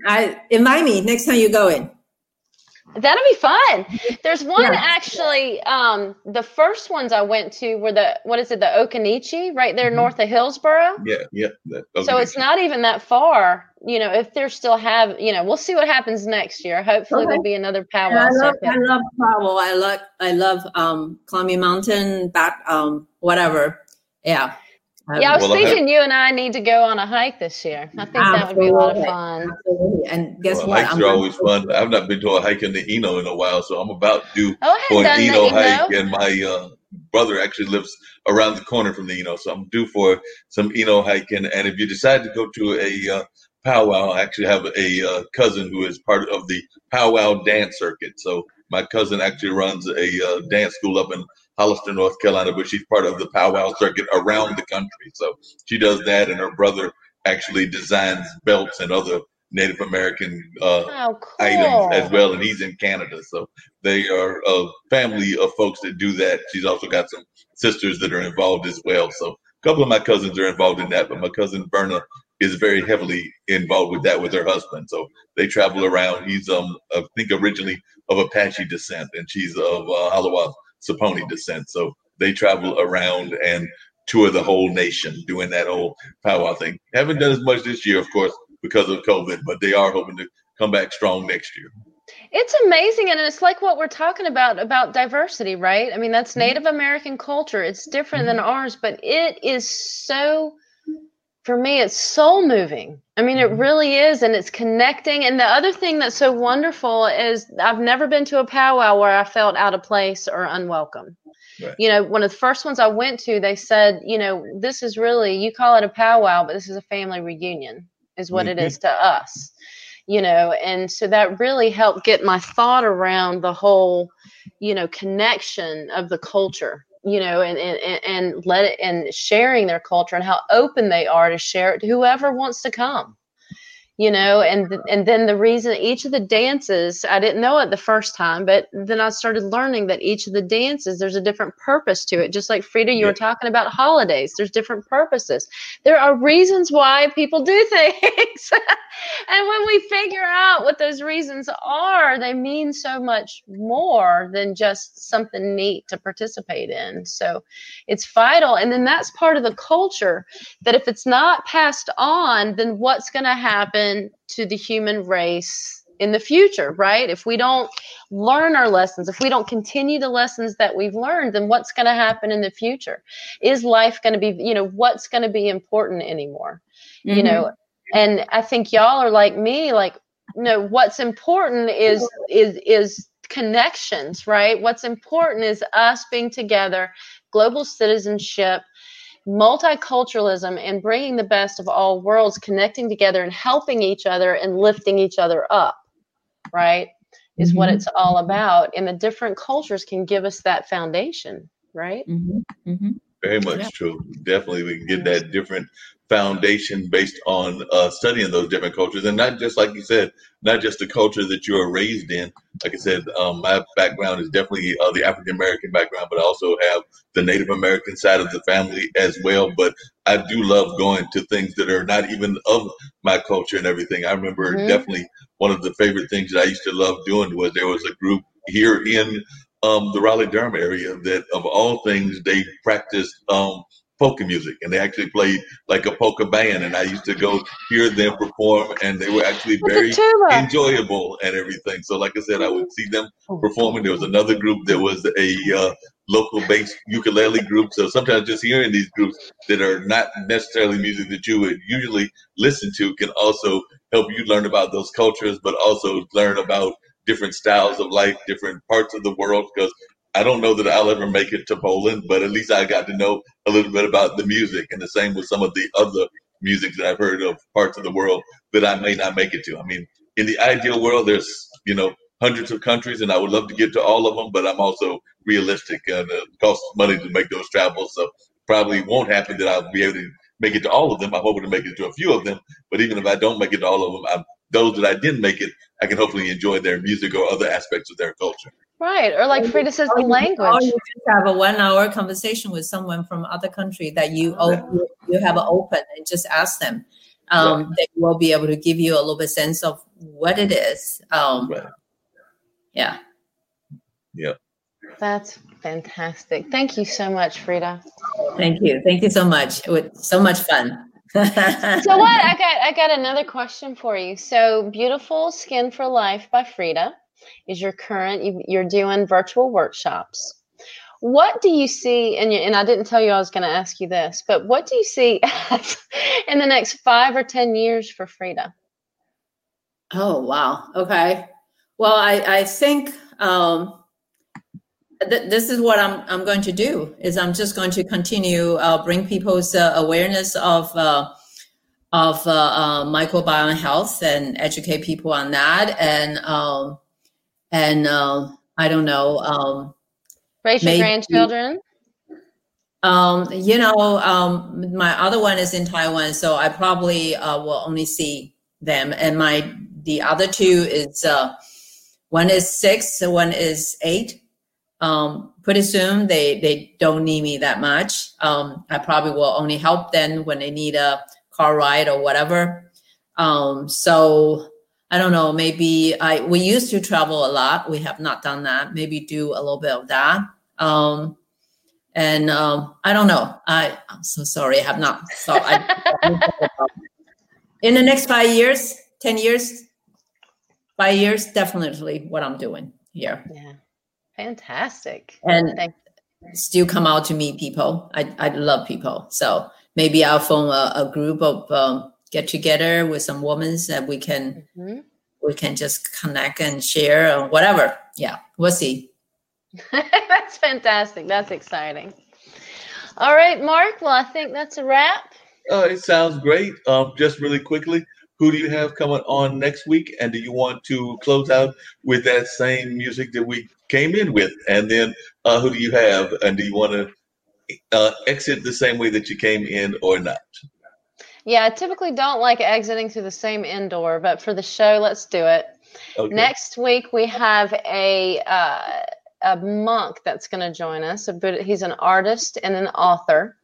I invite me next time you go in. That'll be fun. There's one Yeah. actually, um, the first ones I went to were the, what is it, the Okanichi, right there Mhm. north of Hillsboro. Yeah, yeah. That, So it's not even that far, you know, if they're still have, you know, we'll see what happens next year. Hopefully Okay. there'll be another And powwow I love, circuit. I love travel. I love, I love um, climbing mountain, back, um, whatever. Yeah. Yeah, I was Well, I have- thinking you and I need to go on a hike this year. I think that would be a lot of fun. Absolutely. And guess Well, what? hikes I'm are always fun. I've not been to a hike in the Eno in a while, so I'm about due Oh, I for hadn't an done Eno the hike. Eno. And my uh, brother actually lives around the corner from the Eno, so I'm due for some Eno hiking. And if you decide to go to a uh, powwow, I actually have a uh, cousin who is part of the powwow dance circuit. So my cousin actually runs a uh, dance school up in Hollister, North Carolina, but she's part of the powwow circuit around the country. So she does that, and her brother actually designs belts and other Native American uh, Oh, cool. items as well, and he's in Canada. So they are a family of folks that do that. She's also got some sisters that are involved as well. So a couple of my cousins are involved in that, but my cousin Berna is very heavily involved with that with her husband. So they travel around. He's, um, I think, originally of Apache descent, and she's of uh, Halawa Saponi descent. So they travel around and tour the whole nation doing that whole powwow thing. Haven't done as much this year, of course, because of COVID, but they are hoping to come back strong next year. It's amazing. And it's like what we're talking about, about diversity, right? I mean, that's Native American culture. It's different than ours, but it is so, for me, it's soul moving. I mean, it really is. And it's connecting. And the other thing that's so wonderful is I've never been to a powwow where I felt out of place or unwelcome. Right. You know, one of the first ones I went to, they said, you know, this is really, you call it a powwow, but this is a family reunion is what Mm-hmm. it is to us, you know. And so that really helped get my thought around the whole, you know, connection of the culture, you know, and, and, and let it, and sharing their culture and how open they are to share it to whoever wants to come. You know, and and then the reason each of the dances, I didn't know it the first time, but then I started learning that each of the dances, there's a different purpose to it. Just like Frida, you Yeah. were talking about holidays, there's different purposes. There are reasons why people do things. And when we figure out what those reasons are, they mean so much more than just something neat to participate in. So it's vital. And then that's part of the culture that if it's not passed on, then what's going to happen to the human race in the future, right? If we don't learn our lessons, if we don't continue the lessons that we've learned, then what's going to happen in the future? Is life going to be, you know, what's going to be important anymore? Mm-hmm. You know, and I think y'all are like me, like, you know, what's important is, is, is connections, right? What's important is us being together, global citizenship, multiculturalism, and bringing the best of all worlds, connecting together and helping each other and lifting each other up, right? Is Mm-hmm. what it's all about. And the different cultures can give us that foundation, right? Mm-hmm. Mm-hmm. Very much Yeah. true. Definitely, we can get that different foundation based on uh, studying those different cultures, and not just like you said, not just the culture that you are raised in. Like I said, um, my background is definitely uh, the African American background, but I also have the Native American side of the family as well. But I do love going to things that are not even of my culture and everything. I remember Mhm. definitely one of the favorite things that I used to love doing was there was a group here in um, the Raleigh-Durham area that, of all things, they practiced um, polka music, and they actually played like a polka band. And I used to go hear them perform, and they were actually With very the tuba. enjoyable and everything. So, like I said, I would see them performing. There was another group that was a uh, local-based ukulele group. So sometimes just hearing these groups that are not necessarily music that you would usually listen to can also help you learn about those cultures, but also learn about different styles of life, different parts of the world, because I don't know that I'll ever make it to Poland, but at least I got to know a little bit about the music, and the same with some of the other music that I've heard of parts of the world that I may not make it to. I mean, in the ideal world, there's, you know, hundreds of countries, and I would love to get to all of them, but I'm also realistic, and it costs money to make those travels, so probably won't happen that I'll be able to make it to all of them. I'm hoping to make it to a few of them, but even if I don't make it to all of them, I'm, those that I didn't make it, I can hopefully enjoy their music or other aspects of their culture. Right. Or like Frida says, the Or language. you just have a one-hour conversation with someone from other country that you op- you have an open and just ask them. um, right. they will be able to give you a little bit sense of what it is. Um, Right. Yeah. Yeah. That's fantastic. Thank you so much, Frida. Thank you. Thank you so much. It was so much fun. So what? I got I got another question for you. So Beautiful Skin for Life by Frida is your current. You, you're doing virtual workshops. What do you see? And you, and I didn't tell you I was going to ask you this, but what do you see in the next five or ten years for Frida? Oh wow. Okay. Well, I I think. Um, This is what I'm I'm going to do. Is I'm just going to continue uh, bring people's uh, awareness of uh, of uh, uh, microbiome health and educate people on that, and um, and uh, I don't know. Um, Raise your grandchildren. Um, you know, um, my other one is in Taiwan, so I probably uh, will only see them, and my the other two is uh, one is six, so one is eight. Um, pretty soon they, they don't need me that much. Um, I probably will only help them when they need a car ride or whatever. Um, so I don't know, maybe I, we used to travel a lot. We have not done that. Maybe do a little bit of that. Um, and, um, I don't know. I, I'm so sorry. I have not thought. I, in the next five years, ten years, five years, definitely what I'm doing here. Yeah. Fantastic. And Thank- still come out to meet people. I, I love people. So maybe I'll form a, a group of um, get together with some women that we can mm-hmm. we can just connect and share or whatever. Yeah, we'll see. That's fantastic. That's exciting. All right, Mark. Well, I think that's a wrap. Uh, it sounds great. Um, just really quickly, who do you have coming on next week? And do you want to close out with that same music that we came in with? And then uh, who do you have? And do you want to uh, exit the same way that you came in or not? Yeah, I typically don't like exiting through the same indoor, but for the show, let's do it. Okay. Next week, we have a uh, a monk that's going to join us. He's an artist and an author,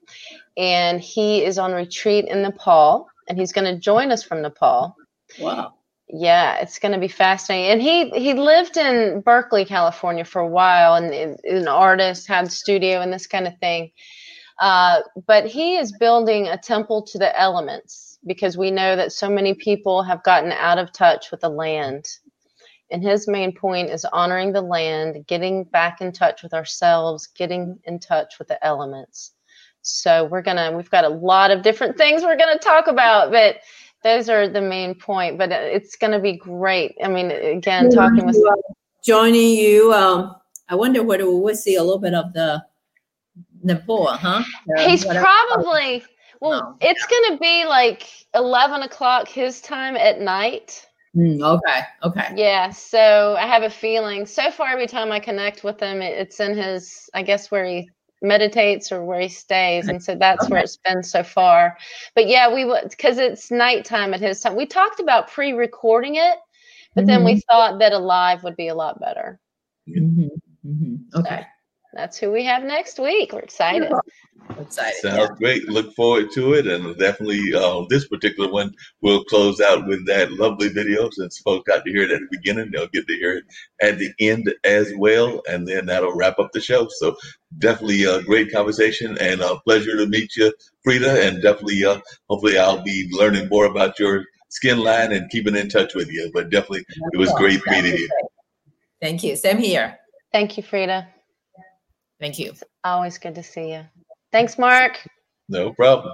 and he is on retreat in Nepal. And he's going to join us from Nepal. Wow. Yeah, it's going to be fascinating. And he he lived in Berkeley, California for a while, and is an artist, had a studio and this kind of thing. Uh, but he is building a temple to the elements because we know that so many people have gotten out of touch with the land. And his main point is honoring the land, getting back in touch with ourselves, getting in touch with the elements. So we're gonna, we've got a lot of different things we're gonna talk about, but those are the main point. But it's gonna be great. I mean, again, talking with joining you. Um, I wonder whether we will see a little bit of the Nepal, huh? The, He's probably well. No. It's gonna be like eleven o'clock his time at night. Mm, okay. Okay. Yeah. So I have a feeling. So far, every time I connect with him, it's in his, I guess, where he meditates or where he stays, and so that's okay. Where it's been so far. But yeah, we would, because it's nighttime at his time. We talked about pre-recording it, but mm-hmm. then we thought that a live would be a lot better. Mm-hmm. Mm-hmm. Okay, so that's who we have next week. We're excited. Excited. Sounds yeah. great. Look forward to it, and definitely uh, this particular one we'll close out with that lovely video. Since folks got to hear it at the beginning, they'll get to hear it at the end as well, and then that'll wrap up the show. So definitely a great conversation and a pleasure to meet you, Frida, and definitely uh, hopefully I'll be learning more about your skin line and keeping in touch with you. But definitely it was great meeting you. Thank you. Same here. Thank you, Frida. Thank you. It's always good to see you. Thanks, Mark. No problem.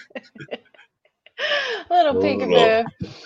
Little Oh, peekaboo. Lord.